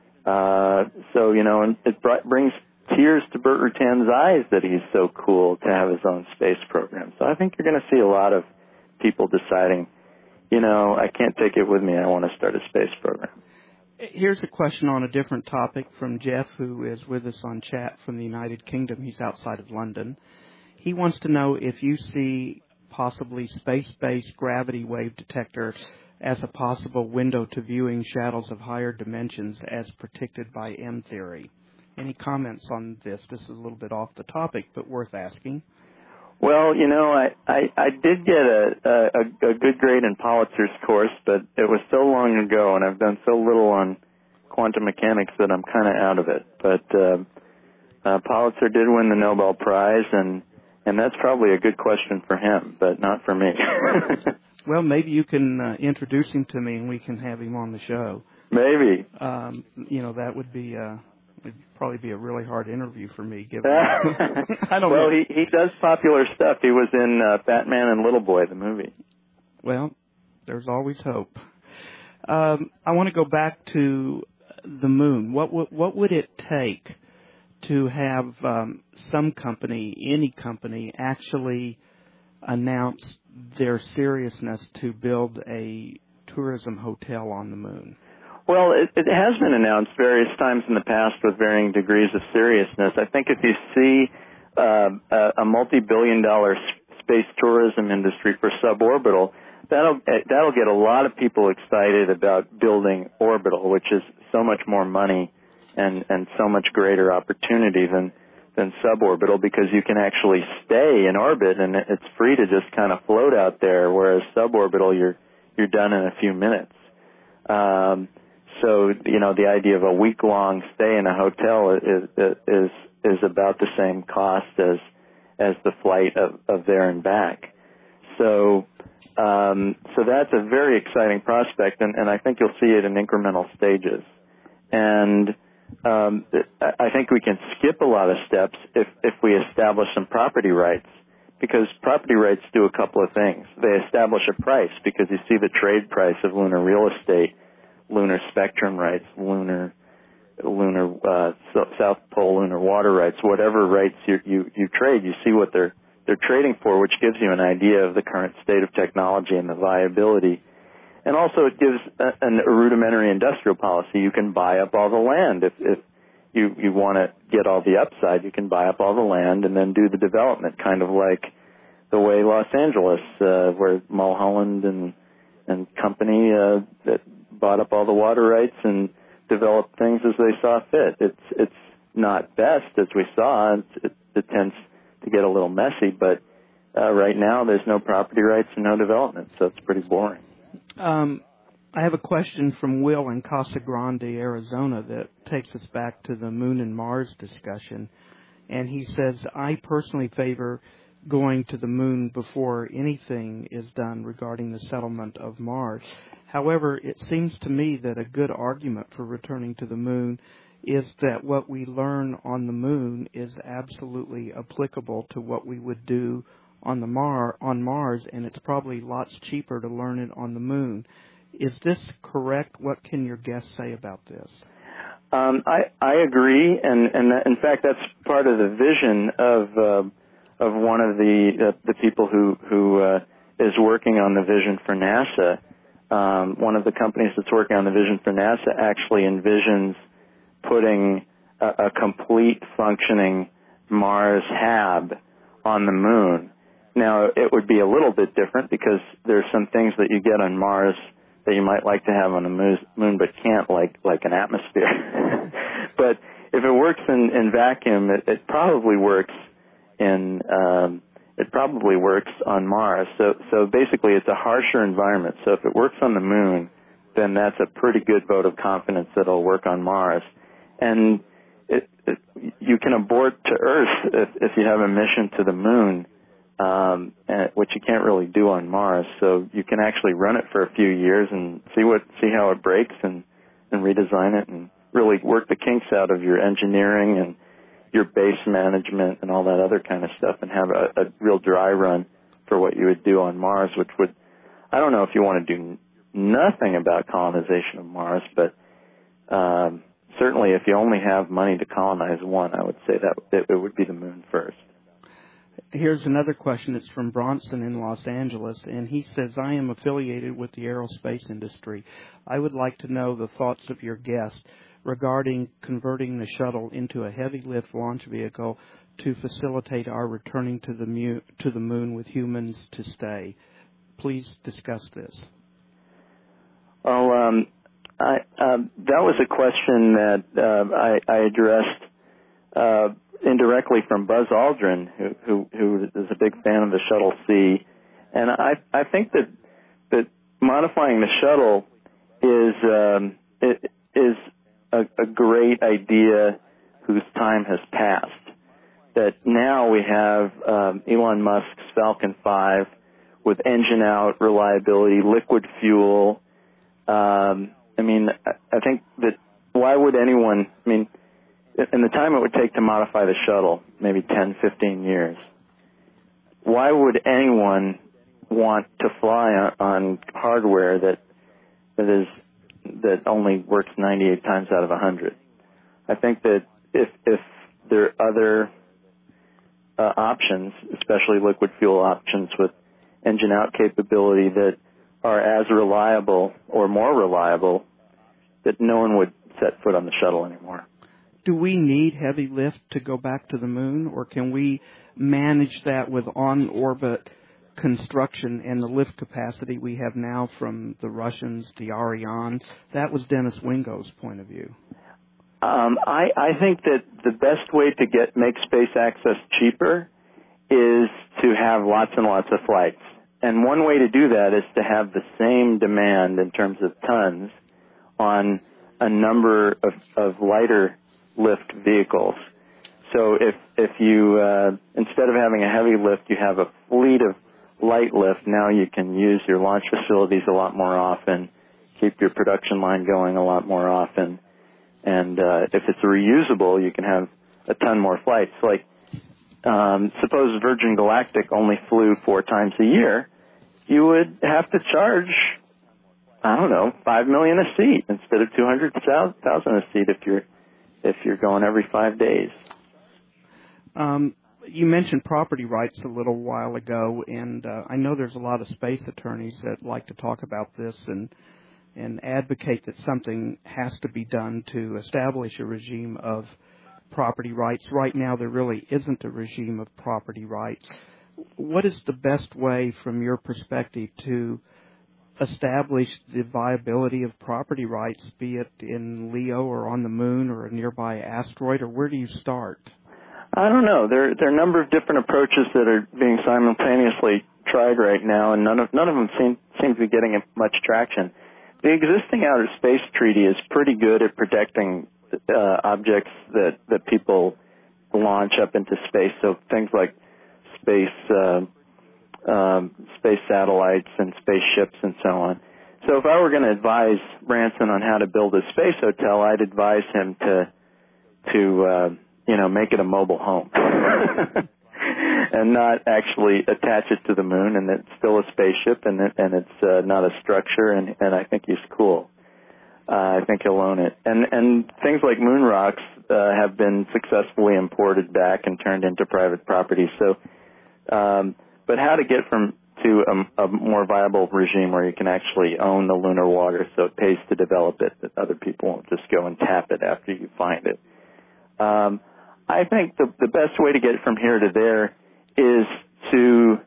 So, and it brings tears to Burt Rutan's eyes that he's so cool to have his own space program. So I think you're going to see a lot of people deciding, I can't take it with me. I want to start a space program. Here's a question on a different topic from Jeff, who is with us on chat from the United Kingdom. He's outside of London. He wants to know if you see possibly space-based gravity wave detector as a possible window to viewing shadows of higher dimensions as predicted by M-theory. Any comments on this? This is a little bit off the topic, but worth asking. Well, I did get a good grade in Politzer's course, but it was so long ago, and I've done so little on quantum mechanics that I'm kind of out of it. But Politzer did win the Nobel Prize, and that's probably a good question for him, but not for me. Well, maybe you can introduce him to me, and we can have him on the show. Maybe. That would be it'd probably be a really hard interview for me. Given I don't know. He does popular stuff. He was in Batman and Little Boy, the movie. Well, there's always hope. I want to go back to the moon. What would it take to have some company, any company, actually announce their seriousness to build a tourism hotel on the moon? Well, it has been announced various times in the past with varying degrees of seriousness. I think if you see a multi-billion-dollar space tourism industry for suborbital, that'll get a lot of people excited about building orbital, which is so much more money and so much greater opportunity than suborbital, because you can actually stay in orbit and it's free to just kind of float out there, whereas suborbital you're done in a few minutes. So, the idea of a week-long stay in a hotel is about the same cost as the flight of there and back. So that's a very exciting prospect, and I think you'll see it in incremental stages. And I think we can skip a lot of steps if we establish some property rights, because property rights do a couple of things. They establish a price, because you see the trade price of lunar real estate, lunar spectrum rights, lunar South Pole lunar water rights, whatever rights you trade, you see what they're trading for, which gives you an idea of the current state of technology and the viability. And also it gives a rudimentary industrial policy. You can buy up all the land. If you want to get all the upside, you can buy up all the land and then do the development, kind of like the way Los Angeles, where Mulholland and company that bought up all the water rights and developed things as they saw fit. It's not best, as we saw. It tends to get a little messy, but right now there's no property rights and no development, so it's pretty boring. I have a question from Will in Casa Grande, Arizona, that takes us back to the Moon and Mars discussion. And he says, I personally favor going to the Moon before anything is done regarding the settlement of Mars. However, it seems to me that a good argument for returning to the Moon is that what we learn on the Moon is absolutely applicable to what we would do on Mars, and it's probably lots cheaper to learn it on the Moon. Is this correct? What can your guests say about this? I agree, and in fact, that's part of the vision of one of the people who is working on the vision for NASA. One of the companies that's working on the vision for NASA actually envisions putting a complete functioning Mars hab on the Moon. Now, it would be a little bit different because there's some things that you get on Mars that you might like to have on the Moon but can't, like an atmosphere. But if it works in vacuum, it probably works on Mars. So basically it's a harsher environment. So if it works on the Moon, then that's a pretty good vote of confidence that it'll work on Mars. And you can abort to Earth if you have a mission to the Moon, which you can't really do on Mars. So you can actually run it for a few years and see how it breaks and redesign it and really work the kinks out of your engineering and your base management and all that other kind of stuff and have a real dry run for what you would do on Mars, which would, I don't know if you want to do nothing about colonization of Mars, but certainly if you only have money to colonize one, I would say that it would be the moon first. Here's another question. It's from Bronson in Los Angeles, and he says, I am affiliated with the aerospace industry. I would like to know the thoughts of your guest regarding converting the shuttle into a heavy-lift launch vehicle to facilitate our returning to the moon with humans to stay. Please discuss this. Well, that was a question that I addressed indirectly from Buzz Aldrin, who is a big fan of the Shuttle C, and I think that modifying the shuttle is a great idea whose time has passed. That now we have Elon Musk's Falcon 5 with engine out, reliability, liquid fuel. I think that why would anyone, in the time it would take to modify the shuttle, maybe 10, 15 years, why would anyone want to fly on hardware that only works 98 times out of 100? I think that if there are other options, especially liquid fuel options with engine out capability that are as reliable or more reliable, that no one would set foot on the shuttle anymore. Do we need heavy lift to go back to the moon, or can we manage that with on-orbit construction and the lift capacity we have now from the Russians, the Ariane? That was Dennis Wingo's point of view. I think that the best way to make space access cheaper is to have lots and lots of flights. And one way to do that is to have the same demand in terms of tons on a number of lighter lift vehicles. So if you, instead of having a heavy lift, you have a fleet of light lift, now you can use your launch facilities a lot more often, keep your production line going a lot more often. And if it's reusable, you can have a ton more flights. Like, suppose Virgin Galactic only flew 4 times a year, you would have to charge, $5 million a seat instead of $200,000 a seat if you're going every 5 days. You mentioned property rights a little while ago, and I know there's a lot of space attorneys that like to talk about this and advocate that something has to be done to establish a regime of property rights. Right now, there really isn't a regime of property rights. What is the best way, from your perspective, to establish the viability of property rights, be it in LEO or on the moon or a nearby asteroid, or where do you start? I don't know. There are a number of different approaches that are being simultaneously tried right now, and none of them seem to be getting much traction. The existing Outer Space Treaty is pretty good at protecting objects that people launch up into space, so things like space satellites and spaceships and so on. So if I were going to advise Branson on how to build a space hotel, I'd advise him to make it a mobile home and not actually attach it to the moon, and it's still a spaceship, and it's not a structure, and I think he's cool. I think he'll own it. And things like moon rocks have been successfully imported back and turned into private property. So, but how to get to a more viable regime where you can actually own the lunar water so it pays to develop it, that other people won't just go and tap it after you find it. I think the best way to get from here to there is to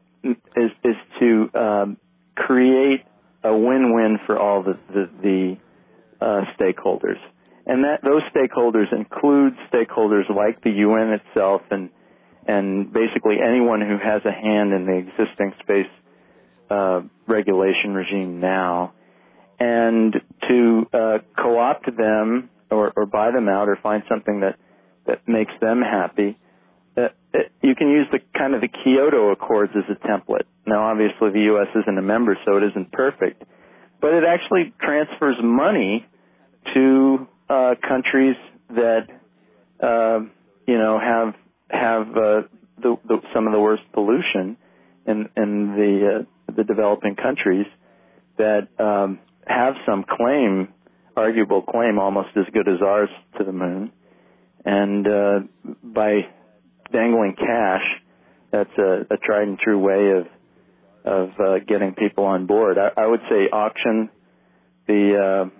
create a win-win for all the stakeholders, and that those stakeholders include stakeholders like the UN itself and basically anyone who has a hand in the existing space regulation regime now, and to co-opt them or buy them out or find something that makes them happy. You can use the Kyoto Accords as a template. Now, obviously, the U.S. isn't a member, so it isn't perfect, but it actually transfers money to countries that have some of the worst pollution in the developing countries that have some claim, arguable claim, almost as good as ours to the moon, and by dangling cash, that's a tried and true way of getting people on board. I would say auction the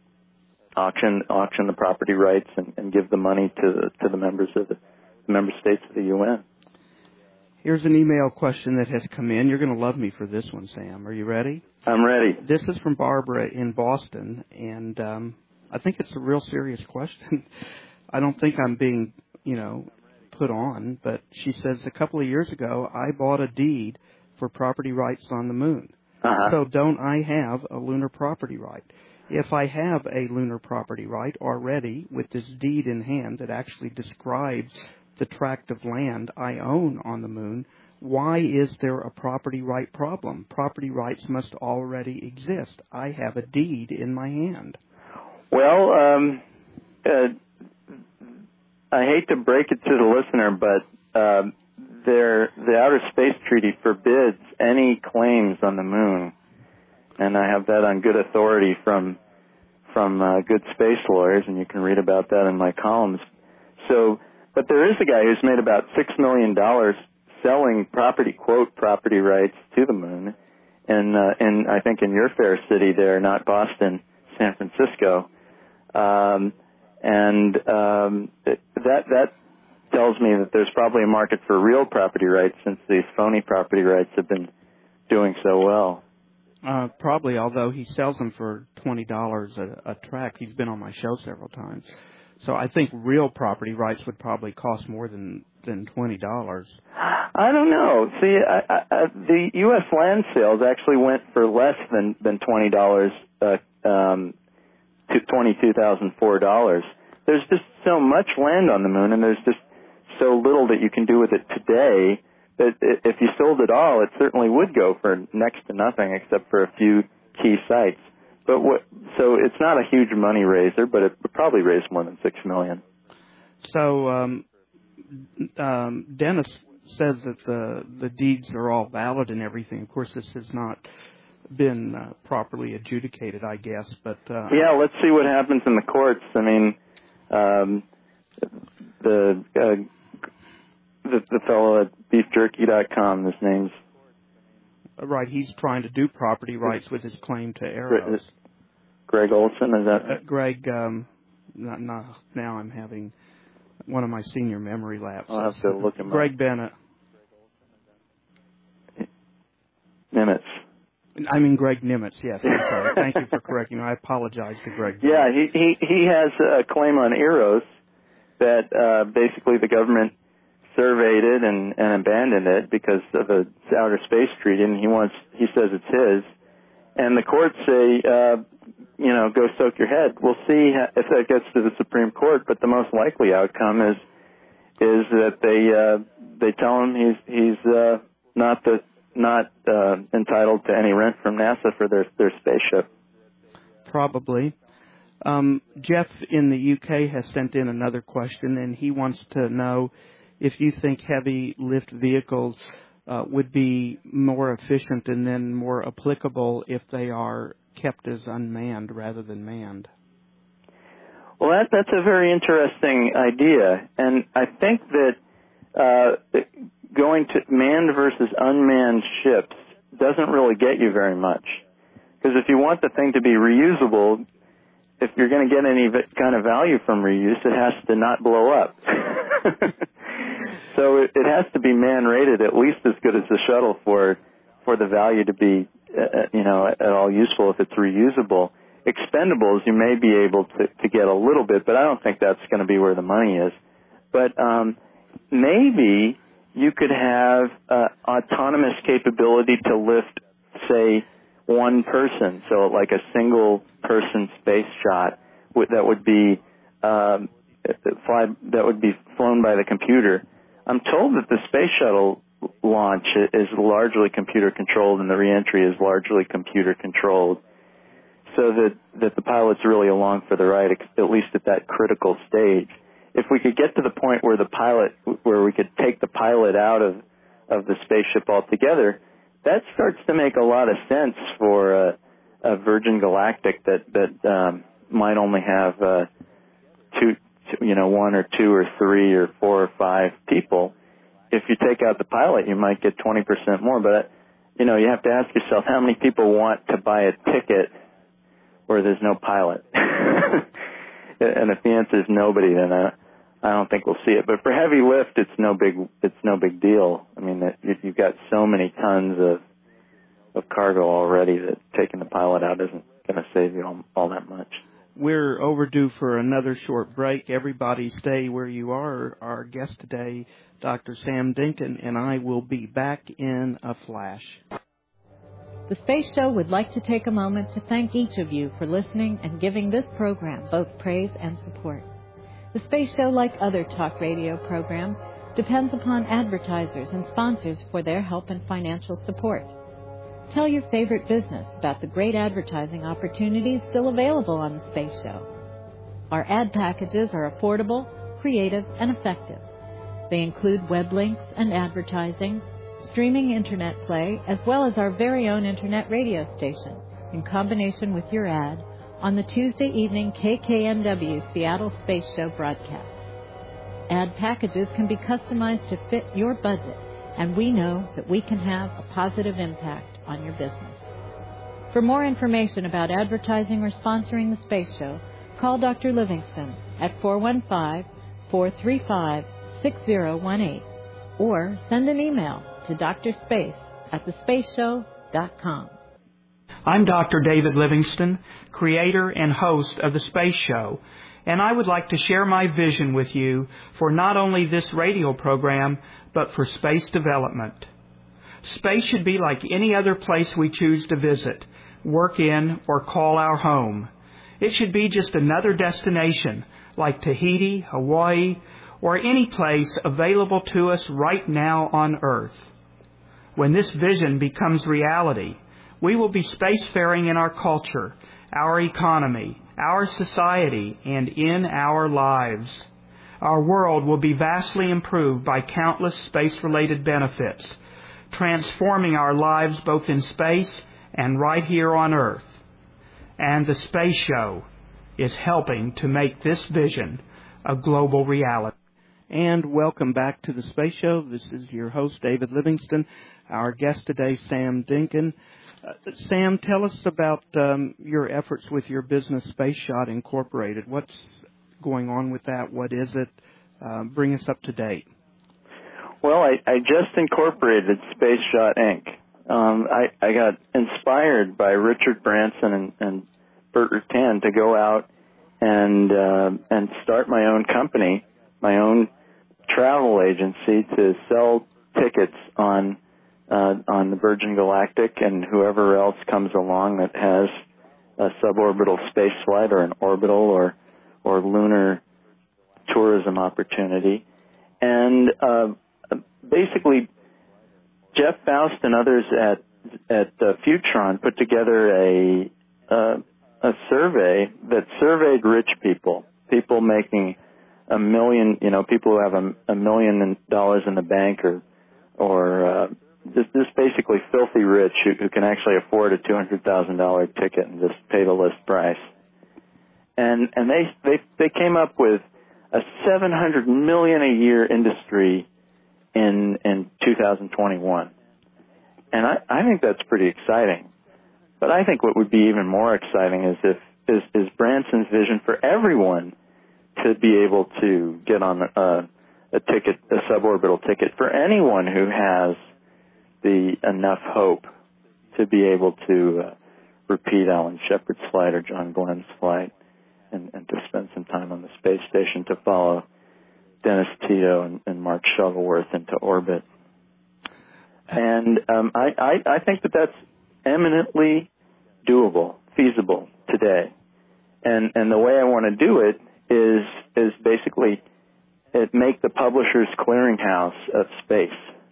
property rights and give the money to the members of the member states of the UN. Here's an email question that has come in. You're going to love me for this one, Sam. Are you ready? I'm ready. This is from Barbara in Boston, and I think it's a real serious question. I don't think I'm being, put on, but she says, a couple of years ago, I bought a deed for property rights on the moon. Uh-huh. So don't I have a lunar property right? If I have a lunar property right already with this deed in hand that actually describes the tract of land I own on the moon, why is there a property right problem? Property rights must already exist. I have a deed in my hand. Well, I hate to break it to the listener, but the Outer Space Treaty forbids any claims on the moon, and I have that on good authority from good space lawyers, and you can read about that in my columns. So, but there is a guy who's made about $6 million selling property rights to the moon, and I think in your fair city there, not Boston, San Francisco, that tells me that there's probably a market for real property rights since these phony property rights have been doing so well. Probably, although he sells them for $20 a tract. He's been on my show several times. So I think real property rights would probably cost more than $20. I don't know. See, the U.S. land sales actually went for less than $20, to $22,004. There's just so much land on the moon, and there's just so little that you can do with it today that if you sold it all, it certainly would go for next to nothing except for a few key sites. So it's not a huge money raiser, but it would probably raise more than $6 million. So Dennis says that the deeds are all valid and everything. Of course, this has not been properly adjudicated, I guess. But yeah, let's see what happens in the courts. I mean, the fellow at beefjerky.com, his name's right. He's trying to do property rights with his claim to Eros. Greg Olson, is that? Greg. Now I'm having one of my senior memory lapses. I'll have to look him Greg up. Bennett. Nimitz. I mean Greg Nimitz. Yes, I'm sorry. Thank you for correcting me. I apologize to Greg. Yeah, he has a claim on Eros that basically the government surveyed it and abandoned it because of the Outer Space Treaty, and he says it's his. And the courts say, go soak your head. We'll see if that gets to the Supreme Court, but the most likely outcome is that they tell him he's not entitled to any rent from NASA for their spaceship. Probably. Jeff in the UK has sent in another question, and he wants to know if you think heavy lift vehicles would be more efficient and then more applicable if they are kept as unmanned rather than manned. Well, that's a very interesting idea, and I think that going to manned versus unmanned ships doesn't really get you very much. Because if you want the thing to be reusable, if you're going to get any kind of value from reuse, it has to not blow up. So it has to be man-rated at least as good as the shuttle for the value to be, at all useful if it's reusable. Expendables, you may be able to get a little bit, but I don't think that's going to be where the money is. But maybe you could have autonomous capability to lift, say, one person, so like a single-person space shot that would be flown by the computer. I'm told that the space shuttle launch is largely computer controlled and the reentry is largely computer controlled, so that the pilot's really along for the ride, at least at that critical stage. if we could get to the point where we could take the pilot out of the spaceship altogether, that starts to make a lot of sense for a Virgin Galactic that might only have one or two or three or four or five people. If you take out the pilot, you might get 20% more. But you have to ask yourself, how many people want to buy a ticket where there's no pilot? And if the answer is nobody, then I don't think we'll see it. But for heavy lift, it's no big deal. I mean, you've got so many tons of cargo already that taking the pilot out isn't going to save you all that much. We're overdue for another short break. Everybody stay where you are. Our guest today, Dr. Sam Dinkin, and I will be back in a flash. The Space Show would like to take a moment to thank each of you for listening and giving this program both praise and support. The Space Show, like other talk radio programs, depends upon advertisers and sponsors for their help and financial support. Tell your favorite business about the great advertising opportunities still available on the Space Show. Our ad packages are affordable, creative, and effective. They include web links and advertising, streaming internet play, as well as our very own internet radio station, in combination with your ad, on the Tuesday evening KKNW Seattle Space Show broadcast. Ad packages can be customized to fit your budget, and we know that we can have a positive impact on your business. For more information about advertising or sponsoring the Space Show, call Dr. Livingston at 415-435-6018 or send an email to drspace@thespaceshow.com. I'm Dr. David Livingston, creator and host of The Space Show, and I would like to share my vision with you for not only this radio program, but for space development. Space should be like any other place we choose to visit, work in, or call our home. It should be just another destination, like Tahiti, Hawaii, or any place available to us right now on Earth. When this vision becomes reality, we will be spacefaring in our culture, our economy, our society, and in our lives. Our world will be vastly improved by countless space-related benefits, transforming our lives both in space and right here on Earth. And the Space Show is helping to make this vision a global reality. And welcome back to the Space Show. This is your host, David Livingston. Our guest today, Sam Dinkin. Sam, tell us about your efforts with your business, Space Shot Incorporated. What's going on with that? What is it? Bring us up to date. Well, I just incorporated Space Shot Inc. I got inspired by Richard Branson and Burt Rutan to go out and start my own company, my own travel agency to sell tickets on the Virgin Galactic and whoever else comes along that has a suborbital space flight or an orbital or lunar tourism opportunity. And basically, Jeff Faust and others at Futron put together a survey that surveyed rich people making $1 million, people who have $1 million in the bank or just basically filthy rich who can actually afford a $200,000 ticket and just pay the list price. And they came up with a $700 million a year industry in 2021. And I think that's pretty exciting. But I think what would be even more exciting is Branson's vision for everyone to be able to get on a suborbital ticket for anyone who has enough hope to be able to repeat Alan Shepard's flight or John Glenn's flight and to spend some time on the space station to follow Dennis Tito and Mark Shuttleworth into orbit. And I think that's eminently doable, feasible today. And the way I want to do it is basically make the publisher's clearinghouse of space.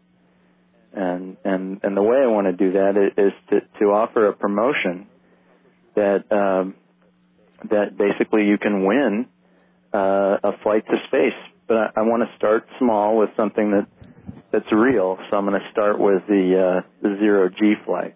And the way I want to do that is to offer a promotion that basically you can win a flight to space. But I want to start small with something that's real. So I'm going to start with the zero-G flights.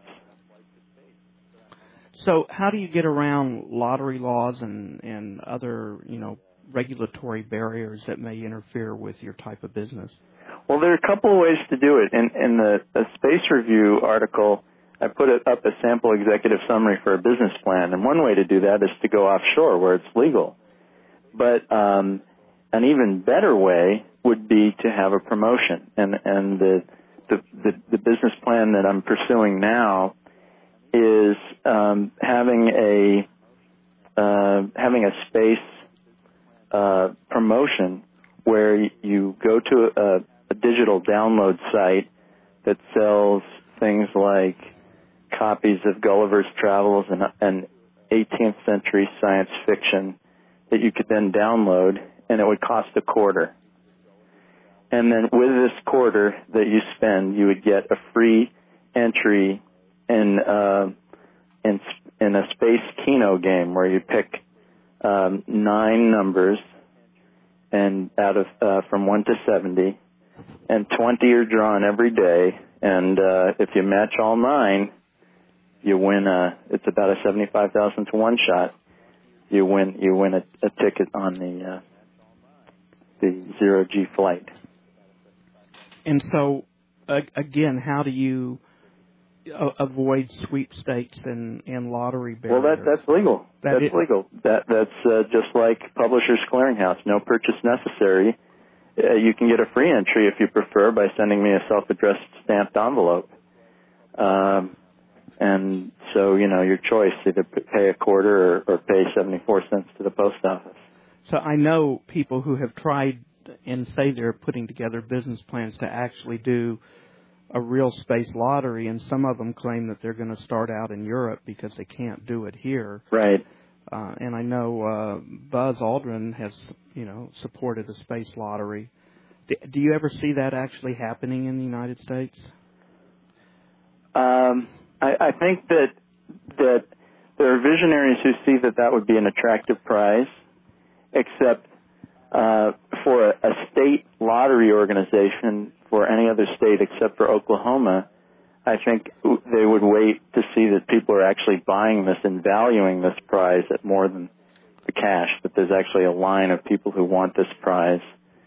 So how do you get around lottery laws and other, regulatory barriers that may interfere with your type of business? Well, there are a couple of ways to do it. In the Space Review article, I put up a sample executive summary for a business plan, and one way to do that is to go offshore where it's legal. But an even better way would be to have a promotion, and the business plan that I'm pursuing now is having a space promotion where you go to a digital download site that sells things like copies of Gulliver's Travels and 18th century science fiction that you could then download, and it would cost $0.25. And then with this $0.25 that you spend, you would get a free entry in a space Keno game where you pick 9 numbers and out of from 1 to 70, and 20 are drawn every day. And if you match all 9, you win it's about a 75,000 to 1 shot. You win a ticket on the zero-G flight. And so, again, how do you avoid sweepstakes and lottery barriers? Well, that's legal. That's legal. That's just like Publishers Clearinghouse. No purchase necessary. You can get a free entry if you prefer by sending me a self-addressed stamped envelope. And so, your choice, either pay $0.25 or pay 74 cents to the post office. So I know people who have tried and say they're putting together business plans to actually do a real space lottery, and some of them claim that they're going to start out in Europe because they can't do it here. Right. And I know Buzz Aldrin has, supported a space lottery. Do you ever see that actually happening in the United States? I think that there are visionaries who see that would be an attractive prize, except for a state lottery organization for any other state except for Oklahoma, I think they would wait to see that people are actually buying this and valuing this prize at more than the cash, that there's actually a line of people who want this prize,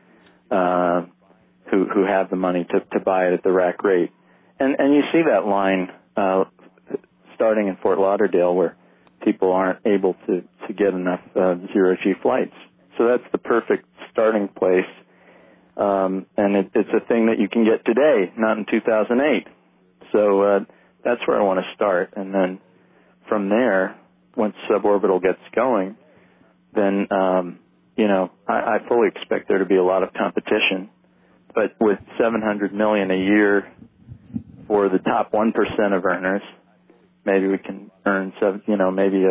who have the money to buy it at the rack rate. And you see that line starting in Fort Lauderdale where people aren't able to get enough zero-G flights. So that's the perfect starting place. And it's a thing that you can get today, not in 2008. So that's where I want to start. And then from there, once suborbital gets going, then, I fully expect there to be a lot of competition. But with $700 million a year for the top 1% of earners, maybe we can earn, maybe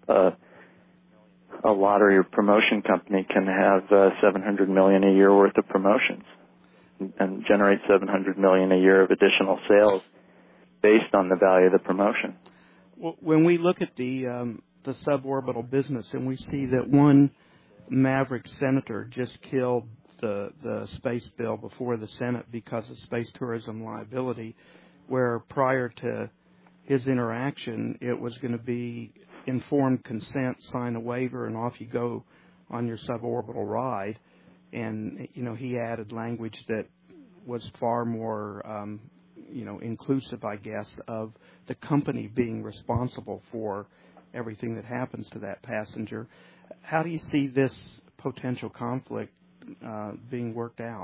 a lottery or promotion company can have $700 million a year worth of promotions and generate $700 million a year of additional sales based on the value of the promotion. Well, when we look at the suborbital business and we see that one maverick senator just killed the space bill before the Senate because of space tourism liability, where prior to his interaction it was going to be informed consent, sign a waiver, and off you go on your suborbital ride. And, he added language that was far more, inclusive, I guess, of the company being responsible for everything that happens to that passenger. How do you see this potential conflict being worked out?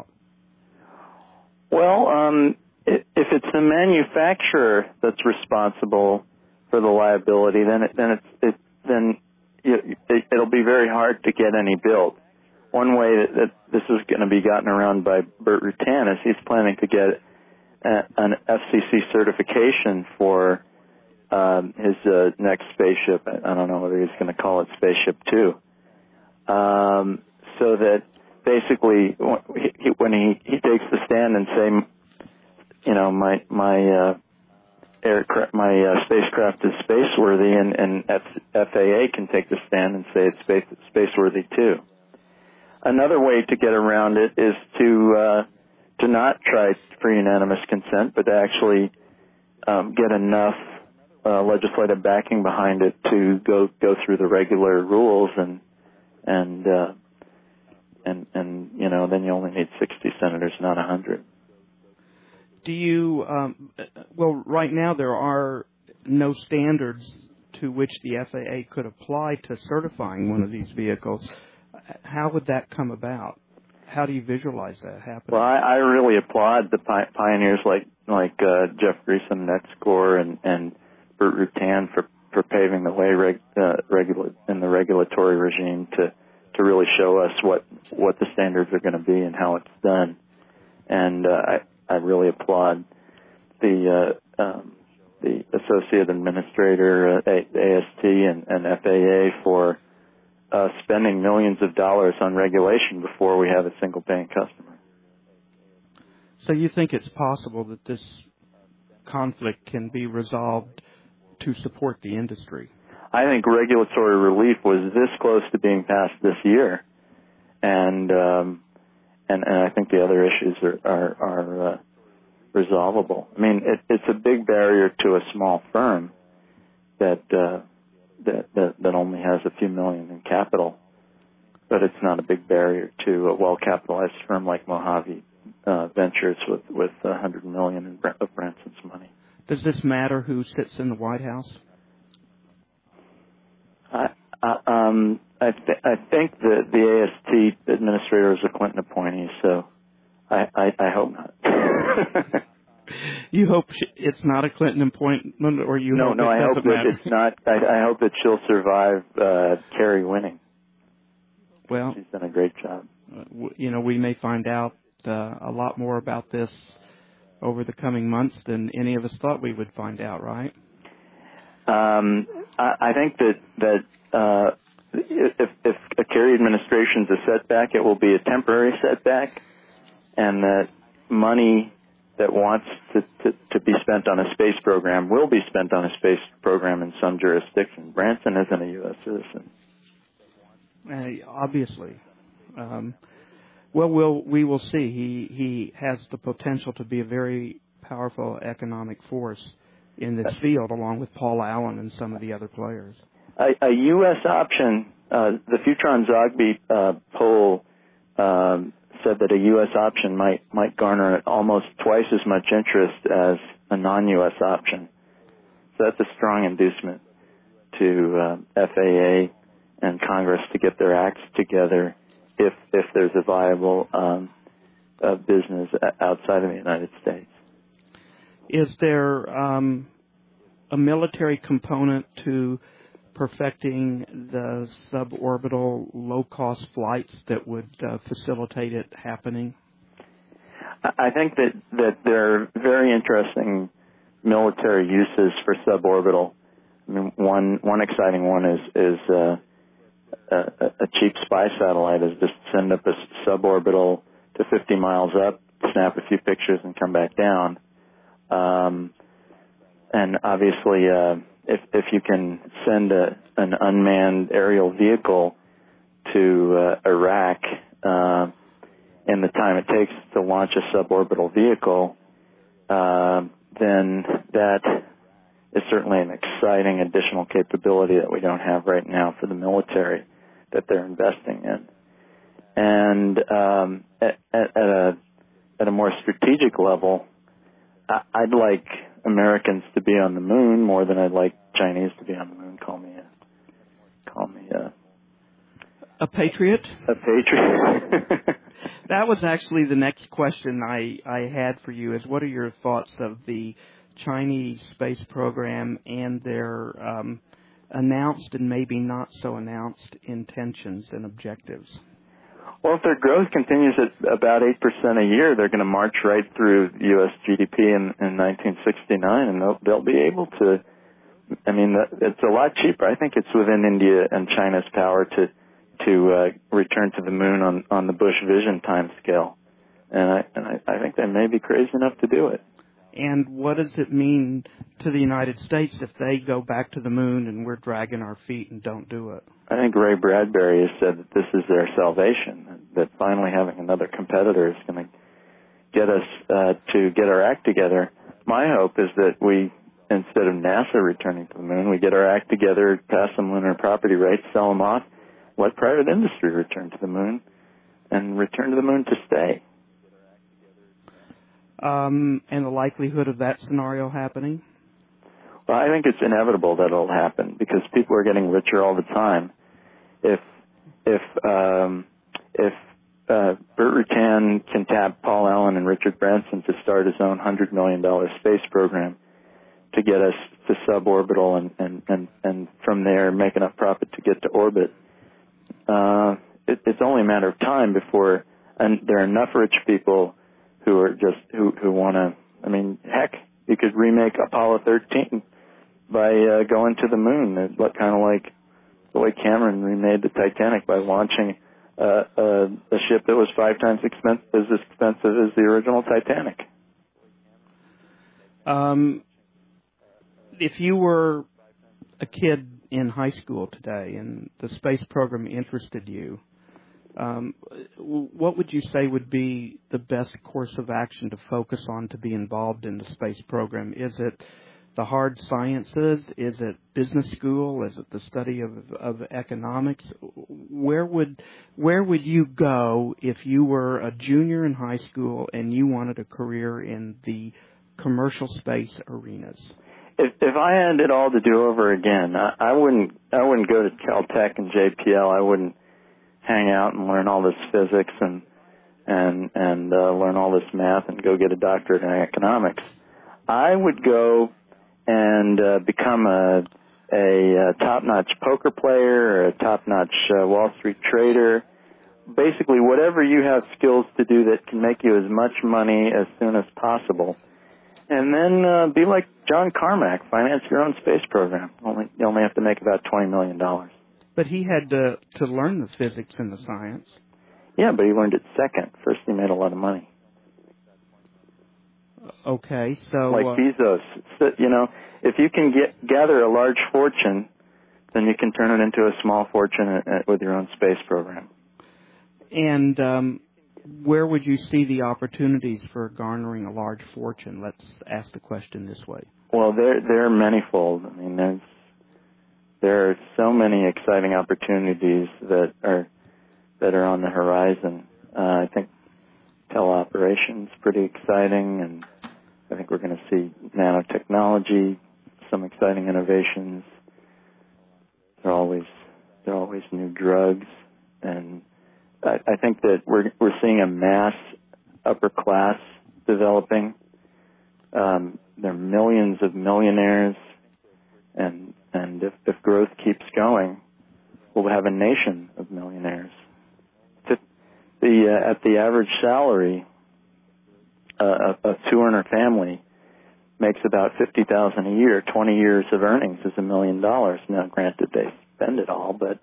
Well, if it's the manufacturer that's responsible for the liability, then it'll be very hard to get any built. One way that this is going to be gotten around by Burt Rutan is he's planning to get an FCC certification for his next spaceship. I don't know whether he's going to call it Spaceship 2. So that basically when he takes the stand and say, my spacecraft is spaceworthy, and FAA can take the stand and say it's spaceworthy too. another way to get around it is to not try for unanimous consent, but to actually get enough legislative backing behind it to go through the regular rules and you know, then you only need 60 senators, not 100. Do you, well, right now there are no standards to which the FAA could apply to certifying one of these vehicles. How would that come about? How do you visualize that happening? Well, I really applaud the pioneers like Jeff Greason, NetScore, and Burt Rutan for paving the way in the regulatory regime to really show us what the standards are going to be and how it's done. And I really applaud the Associate Administrator, AST, and FAA for spending millions of dollars on regulation before we have a single paying customer. So you think it's possible that this conflict can be resolved to support the industry? I think regulatory relief was this close to being passed this year, and I think the other issues are resolvable. I mean, it's a big barrier to a small firm that only has a few million in capital, but it's not a big barrier to a well-capitalized firm like Mojave Ventures with $100 million of Branson's money. Does this matter who sits in the White House? I think that the AST administrator is a Clinton appointee, so I hope not. You hope it's not a Clinton appointment, or you hope I hope that matter? it's not. I hope that she'll survive Kerry winning. Well, she's done a great job. You know, we may find out a lot more about this over the coming months than any of us thought we would find out, right? I think that if a Kerry administration is a setback, it will be a temporary setback, and that money that wants to be spent on a space program will be spent on a space program in some jurisdiction. Branson isn't a U.S. citizen. Obviously. Well, we will see. He has the potential to be a very powerful economic force in this field, along with Paul Allen and some of the other players. A U.S. option, the Futron-Zogby poll said that a U.S. option might garner almost twice as much interest as a non-U.S. option. So that's a strong inducement to FAA and Congress to get their acts together if there's a viable business outside of the United States. Is there a military component to perfecting the suborbital low-cost flights that would facilitate it happening? I think that there are very interesting military uses for suborbital. I mean, one exciting one is a cheap spy satellite is just send up a suborbital to 50 miles up, snap a few pictures, and come back down. And obviously, if you can send an unmanned aerial vehicle to Iraq in the time it takes to launch a suborbital vehicle, then that is certainly an exciting additional capability that we don't have right now for the military that they're investing in. And at a more strategic level, I'd like Americans to be on the moon more than I'd like Chinese to be on the moon. Call me a patriot. A patriot. That was actually the next question I had for you. Is what are your thoughts of the Chinese space program and their announced and maybe not so announced intentions and objectives? Well, if their growth continues at about 8% a year, they're going to march right through U.S. GDP in 1969, and they'll be able to. I mean, it's a lot cheaper. I think it's within India and China's power to return to the moon on the Bush Vision timescale, and I think they may be crazy enough to do it. And what does it mean to the United States if they go back to the moon and we're dragging our feet and don't do it? I think Ray Bradbury has said that this is their salvation. that finally having another competitor is going to get us to get our act together. My hope is that we, instead of NASA returning to the moon, we get our act together, pass some lunar property rights, sell them off, let private industry return to the moon, and return to the moon to stay. And the likelihood of that scenario happening? Well, I think it's inevitable that it'll happen because people are getting richer all the time. If Burt Rutan can tap Paul Allen and Richard Branson to start his own $100 million space program to get us to suborbital and from there make enough profit to get to orbit, it's only a matter of time before, and there are enough rich people who are just who want to. I mean, heck, you could remake Apollo 13 by going to the moon. It's kind of like the way Cameron remade the Titanic by launching a ship that was 5 times as expensive as the original Titanic. If you were a kid in high school today and the space program interested you, what would you say would be the best course of action to focus on to be involved in the space program? Is it the hard sciences? Is it business school? Is it the study of economics? Where would you go if you were a junior in high school and you wanted a career in the commercial space arenas? If I had it all to do over again, I wouldn't go to Caltech and JPL. I wouldn't hang out and learn all this physics and learn all this math and go get a doctorate in economics. I would go and become a top-notch poker player or a top-notch Wall Street trader. Basically, whatever you have skills to do that can make you as much money as soon as possible. And then be like John Carmack, finance your own space program. You only have to make about $20 million. But he had to learn the physics and the science. Yeah, but he learned it second. First, he made a lot of money. Okay, so... Like Bezos. So, if you can gather a large fortune, then you can turn it into a small fortune with your own space program. And where would you see the opportunities for garnering a large fortune? Let's ask the question this way. Well, they're manifold. I mean, there are so many exciting opportunities that are on the horizon. I think teleoperation's pretty exciting, and I think we're going to see nanotechnology, some exciting innovations. There are always new drugs, and I think that we're seeing a mass upper class developing. There are millions of millionaires, and if growth keeps going, we'll have a nation of millionaires. At the average salary, a two-earner family makes about $50,000 a year. 20 years of earnings is $1 million. Now, granted, they spend it all, but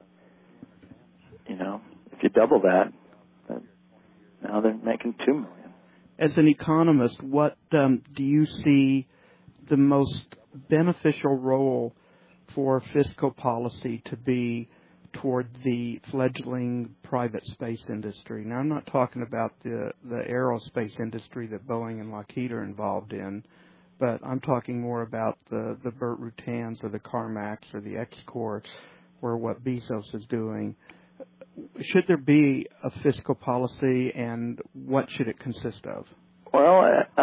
if you double that, now they're making $2 million. As an economist, what do you see the most beneficial role for fiscal policy to be toward the fledgling private space industry? Now, I'm not talking about the aerospace industry that Boeing and Lockheed are involved in, but I'm talking more about the Burt Rutans or the Carmacks or the X-Corps or what Bezos is doing. Should there be a fiscal policy, and what should it consist of? Well,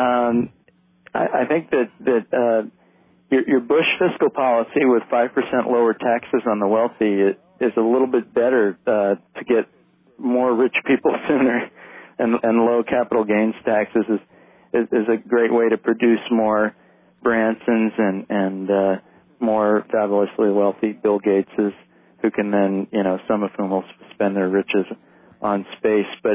I think that your Bush fiscal policy with 5% lower taxes on the wealthy is a little bit better to get more rich people sooner, and low capital gains taxes is a great way to produce more Bransons and more fabulously wealthy Bill Gateses, who can then, some of whom will spend their riches on space. But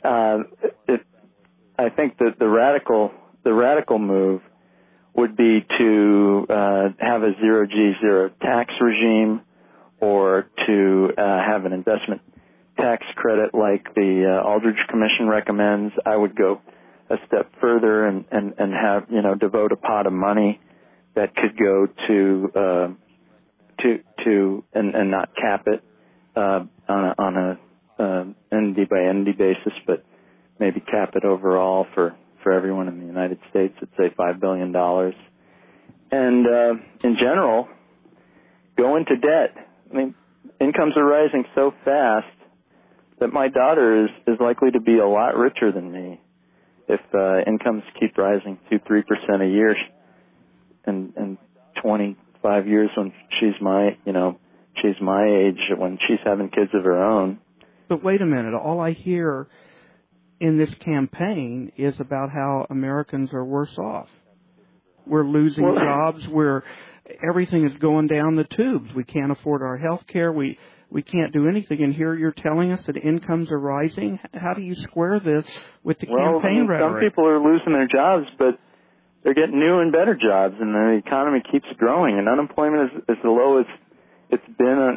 I think that the radical move would be to have a zero G, zero tax regime, or to have an investment tax credit like the Aldrich Commission recommends. I would go a step further and have, devote a pot of money that could go to and not cap it and entity by entity basis, but maybe cap it overall for everyone in the United States at, say, $5 billion. And in general, go into debt. I mean, incomes are rising so fast that my daughter is likely to be a lot richer than me if incomes keep rising 2-3% a year, and 25 years when she's my age, when she's having kids of her own. But wait a minute, all I hear in this campaign is about how Americans are worse off. We're losing jobs. Everything is going down the tubes. We can't afford our health care. We can't do anything. And here you're telling us that incomes are rising. How do you square this with the campaign rhetoric? Some people are losing their jobs, but they're getting new and better jobs, and the economy keeps growing. And unemployment is the lowest it's been,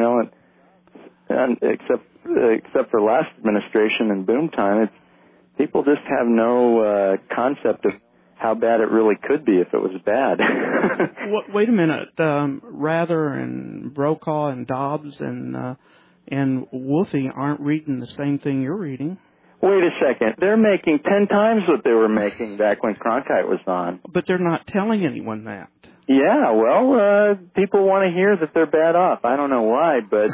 except for last administration and boom time. People just have no concept of how bad it really could be if it was bad. Wait a minute. Rather and Brokaw and Dobbs and Wolfe aren't reading the same thing you're reading. Wait a second. They're making 10 times what they were making back when Cronkite was on. But they're not telling anyone that. Yeah, well, people want to hear that they're bad off. I don't know why, but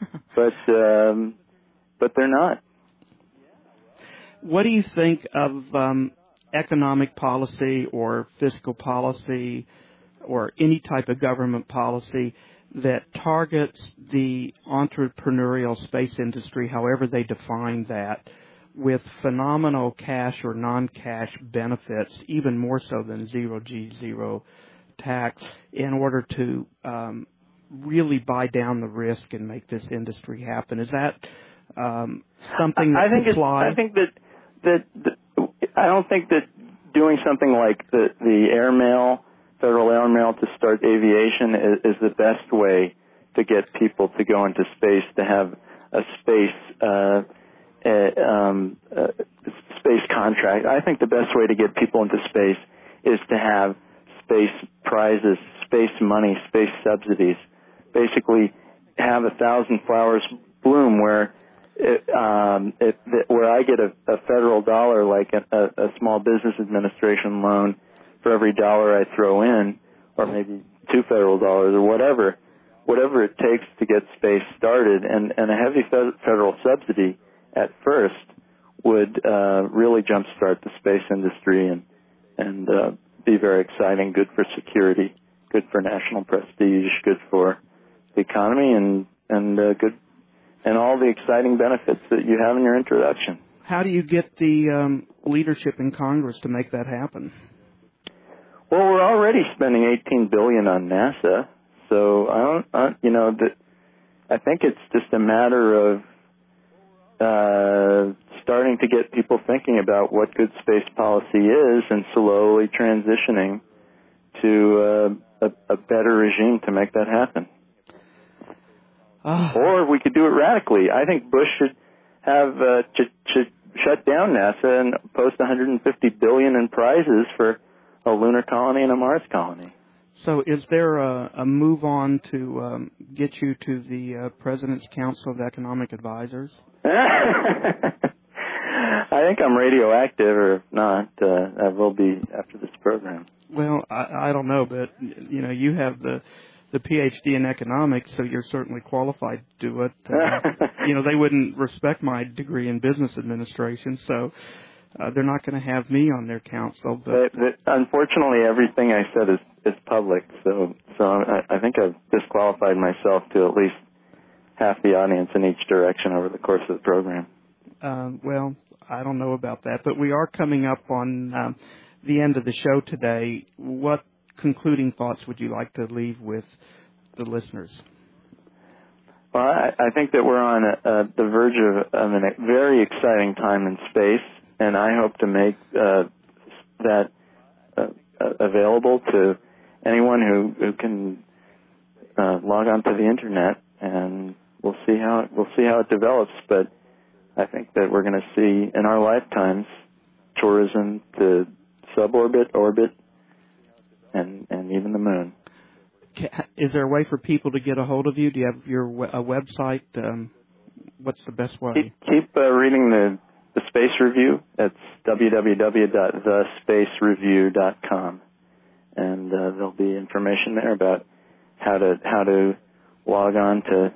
they're not. What do you think of economic policy or fiscal policy or any type of government policy that targets the entrepreneurial space industry, however they define that, with phenomenal cash or non-cash benefits, even more so than zero-G, zero tax, in order to really buy down the risk and make this industry happen? Is that something that could fly? I think that I don't think that doing something like the airmail, federal airmail to start aviation is the best way to get people to go into space, to have a space contract. I think the best way to get people into space is to have space prizes, space money, space subsidies. Basically, have 1,000 flowers bloom where where I get a federal dollar, like a Small Business Administration loan, for every dollar I throw in, or maybe $2 federal dollars, or whatever it takes to get space started, and a heavy federal subsidy at first would really jumpstart the space industry and be very exciting, good for security, good for national prestige, good for the economy, and good, and all the exciting benefits that you have in your introduction. How do you get the leadership in Congress to make that happen? Well, we're already spending $18 billion on NASA, so I think it's just a matter of starting to get people thinking about what good space policy is and slowly transitioning to a better regime to make that happen. Or we could do it radically. I think Bush should have should shut down NASA and post $150 billion in prizes for a lunar colony and a Mars colony. So is there a move on to get you to the President's Council of Economic Advisors? I think I'm radioactive, or if not, I will be after this program. Well, I don't know, but you have the PhD in economics, so you're certainly qualified to do it. They wouldn't respect my degree in business administration, so they're not going to have me on their council. But unfortunately, everything I said is public, so I think I've disqualified myself to at least half the audience in each direction over the course of the program. Well, I don't know about that, but we are coming up on the end of the show today. What concluding thoughts would you like to leave with the listeners? Well, I think that we're on the verge of a very exciting time in space, and I hope to make that available to anyone who can log on to the internet, and we'll see how it develops. But I think that we're going to see in our lifetimes tourism to suborbit, orbit, and even the moon. Is there a way for people to get a hold of you? Do you have your a website? what's the best way? Keep reading the Space Review. It's www.thespacereview.com, and there'll be information there about how to log on to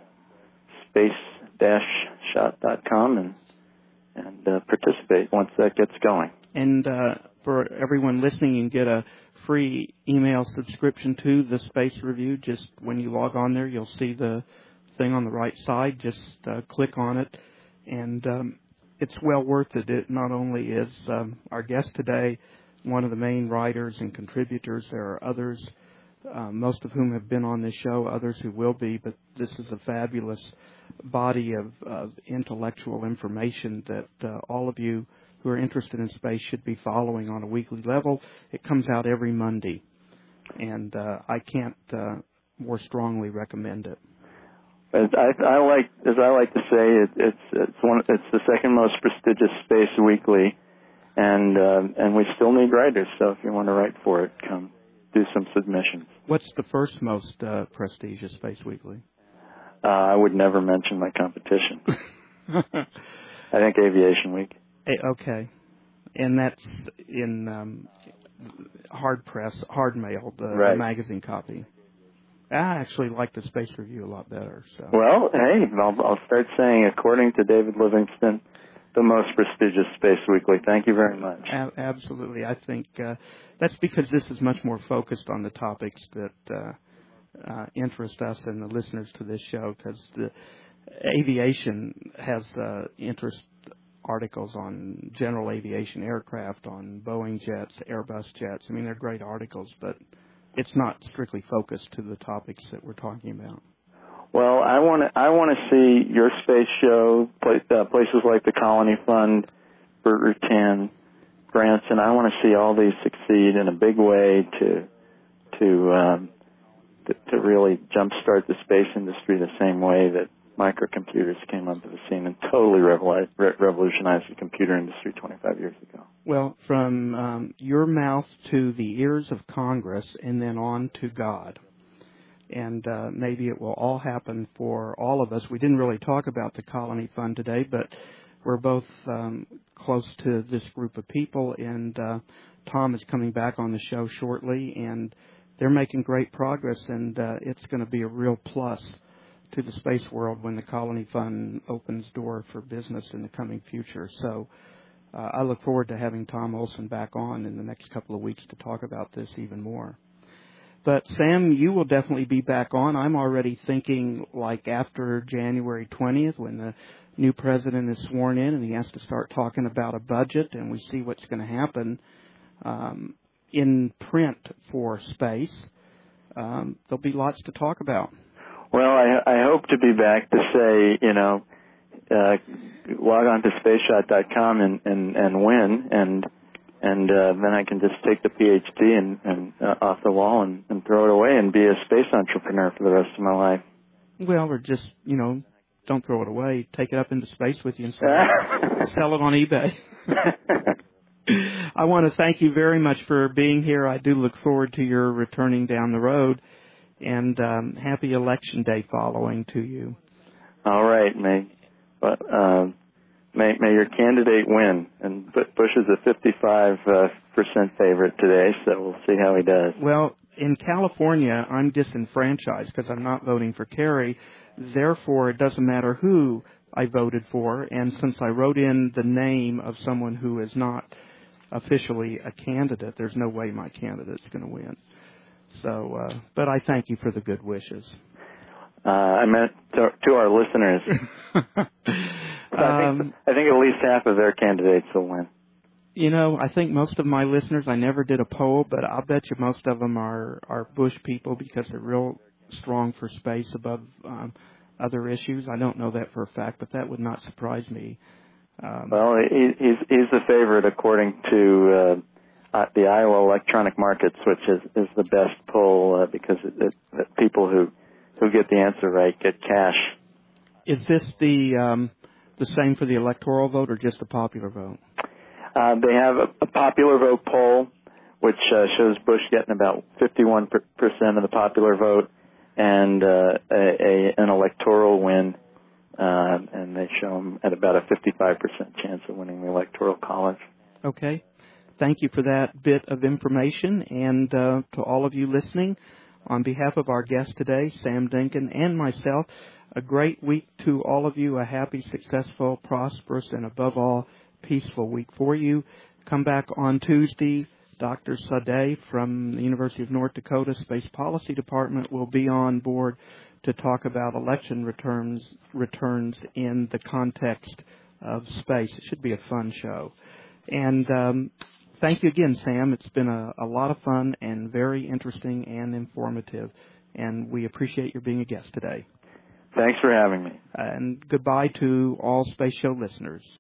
space-shot.com and participate once that gets going. And for everyone listening, you can get a free email subscription to the Space Review. Just when you log on there, you'll see the thing on the right side. Just click on it, and it's well worth it. It not only is our guest today one of the main writers and contributors, there are others, most of whom have been on this show, others who will be, but this is a fabulous body of intellectual information that all of you who are interested in space should be following on a weekly level. It comes out every Monday, and I can't more strongly recommend it. As I like to say, it's the second most prestigious space weekly, and we still need writers. So if you want to write for it, come do some submissions. What's the first most prestigious space weekly? I would never mention my competition. I think Aviation Week. Okay, and that's in hard press, hard mail, the right. magazine copy. I actually like the Space Review a lot better. So. Well, hey, I'll start saying, according to David Livingston, the most prestigious space weekly. Thank you very much. Absolutely. I think that's because this is much more focused on the topics that interest us and the listeners to this show, because the aviation has interest articles on general aviation aircraft, on Boeing jets, Airbus jets. I mean, they're great articles, but it's not strictly focused to the topics that we're talking about. Well, I want to see your space show, places like the Colony Fund, Burt Rutan, grants, and I want to see all these succeed in a big way to really jumpstart the space industry the same way that microcomputers came onto the scene and totally revolutionized the computer industry 25 years ago. Well, from your mouth to the ears of Congress and then on to God. And maybe it will all happen for all of us. We didn't really talk about the Colony Fund today, but we're both close to this group of people, and Tom is coming back on the show shortly, and they're making great progress, and it's going to be a real plus to the space world when the Colony Fund opens door for business in the coming future. So I look forward to having Tom Olson back on in the next couple of weeks to talk about this even more. But Sam, you will definitely be back on. I'm already thinking like after January 20th, when the new president is sworn in and he has to start talking about a budget and we see what's going to happen in print for space. There'll be lots to talk about. Well, I hope to be back to say, log on to spaceshot.com and win, and then I can just take the PhD and off the wall and throw it away and be a space entrepreneur for the rest of my life. Well, or just, don't throw it away. Take it up into space with you and sell it on eBay. I want to thank you very much for being here. I do look forward to your returning down the road, and happy Election Day following to you. All right, May your candidate win. And Bush is a 55% favorite today, so we'll see how he does. Well, in California, I'm disenfranchised because I'm not voting for Kerry. Therefore, it doesn't matter who I voted for. And since I wrote in the name of someone who is not officially a candidate, there's no way my candidate's going to win. So, but I thank you for the good wishes. I meant to our listeners. I think at least half of their candidates will win. I think most of my listeners, I never did a poll, but I'll bet you most of them are Bush people because they're real strong for space above other issues. I don't know that for a fact, but that would not surprise me. Well, he's the favorite according to the Iowa Electronic Markets, which is the best poll because people who get the answer right get cash. Is this the same for the electoral vote or just the popular vote? They have a popular vote poll, which shows Bush getting about 51% of the popular vote, and an electoral win, and they show them at about a 55% chance of winning the Electoral College. Okay. Thank you for that bit of information. And to all of you listening, on behalf of our guest today, Sam Dinkin, and myself, a great week to all of you, a happy, successful, prosperous, and above all, peaceful week for you. Come back on Tuesday. Dr. Sade from the University of North Dakota Space Policy Department will be on board to talk about election returns in the context of space. It should be a fun show. And thank you again, Sam. It's been a lot of fun and very interesting and informative, and we appreciate your being a guest today. Thanks for having me. And goodbye to all Space Show listeners.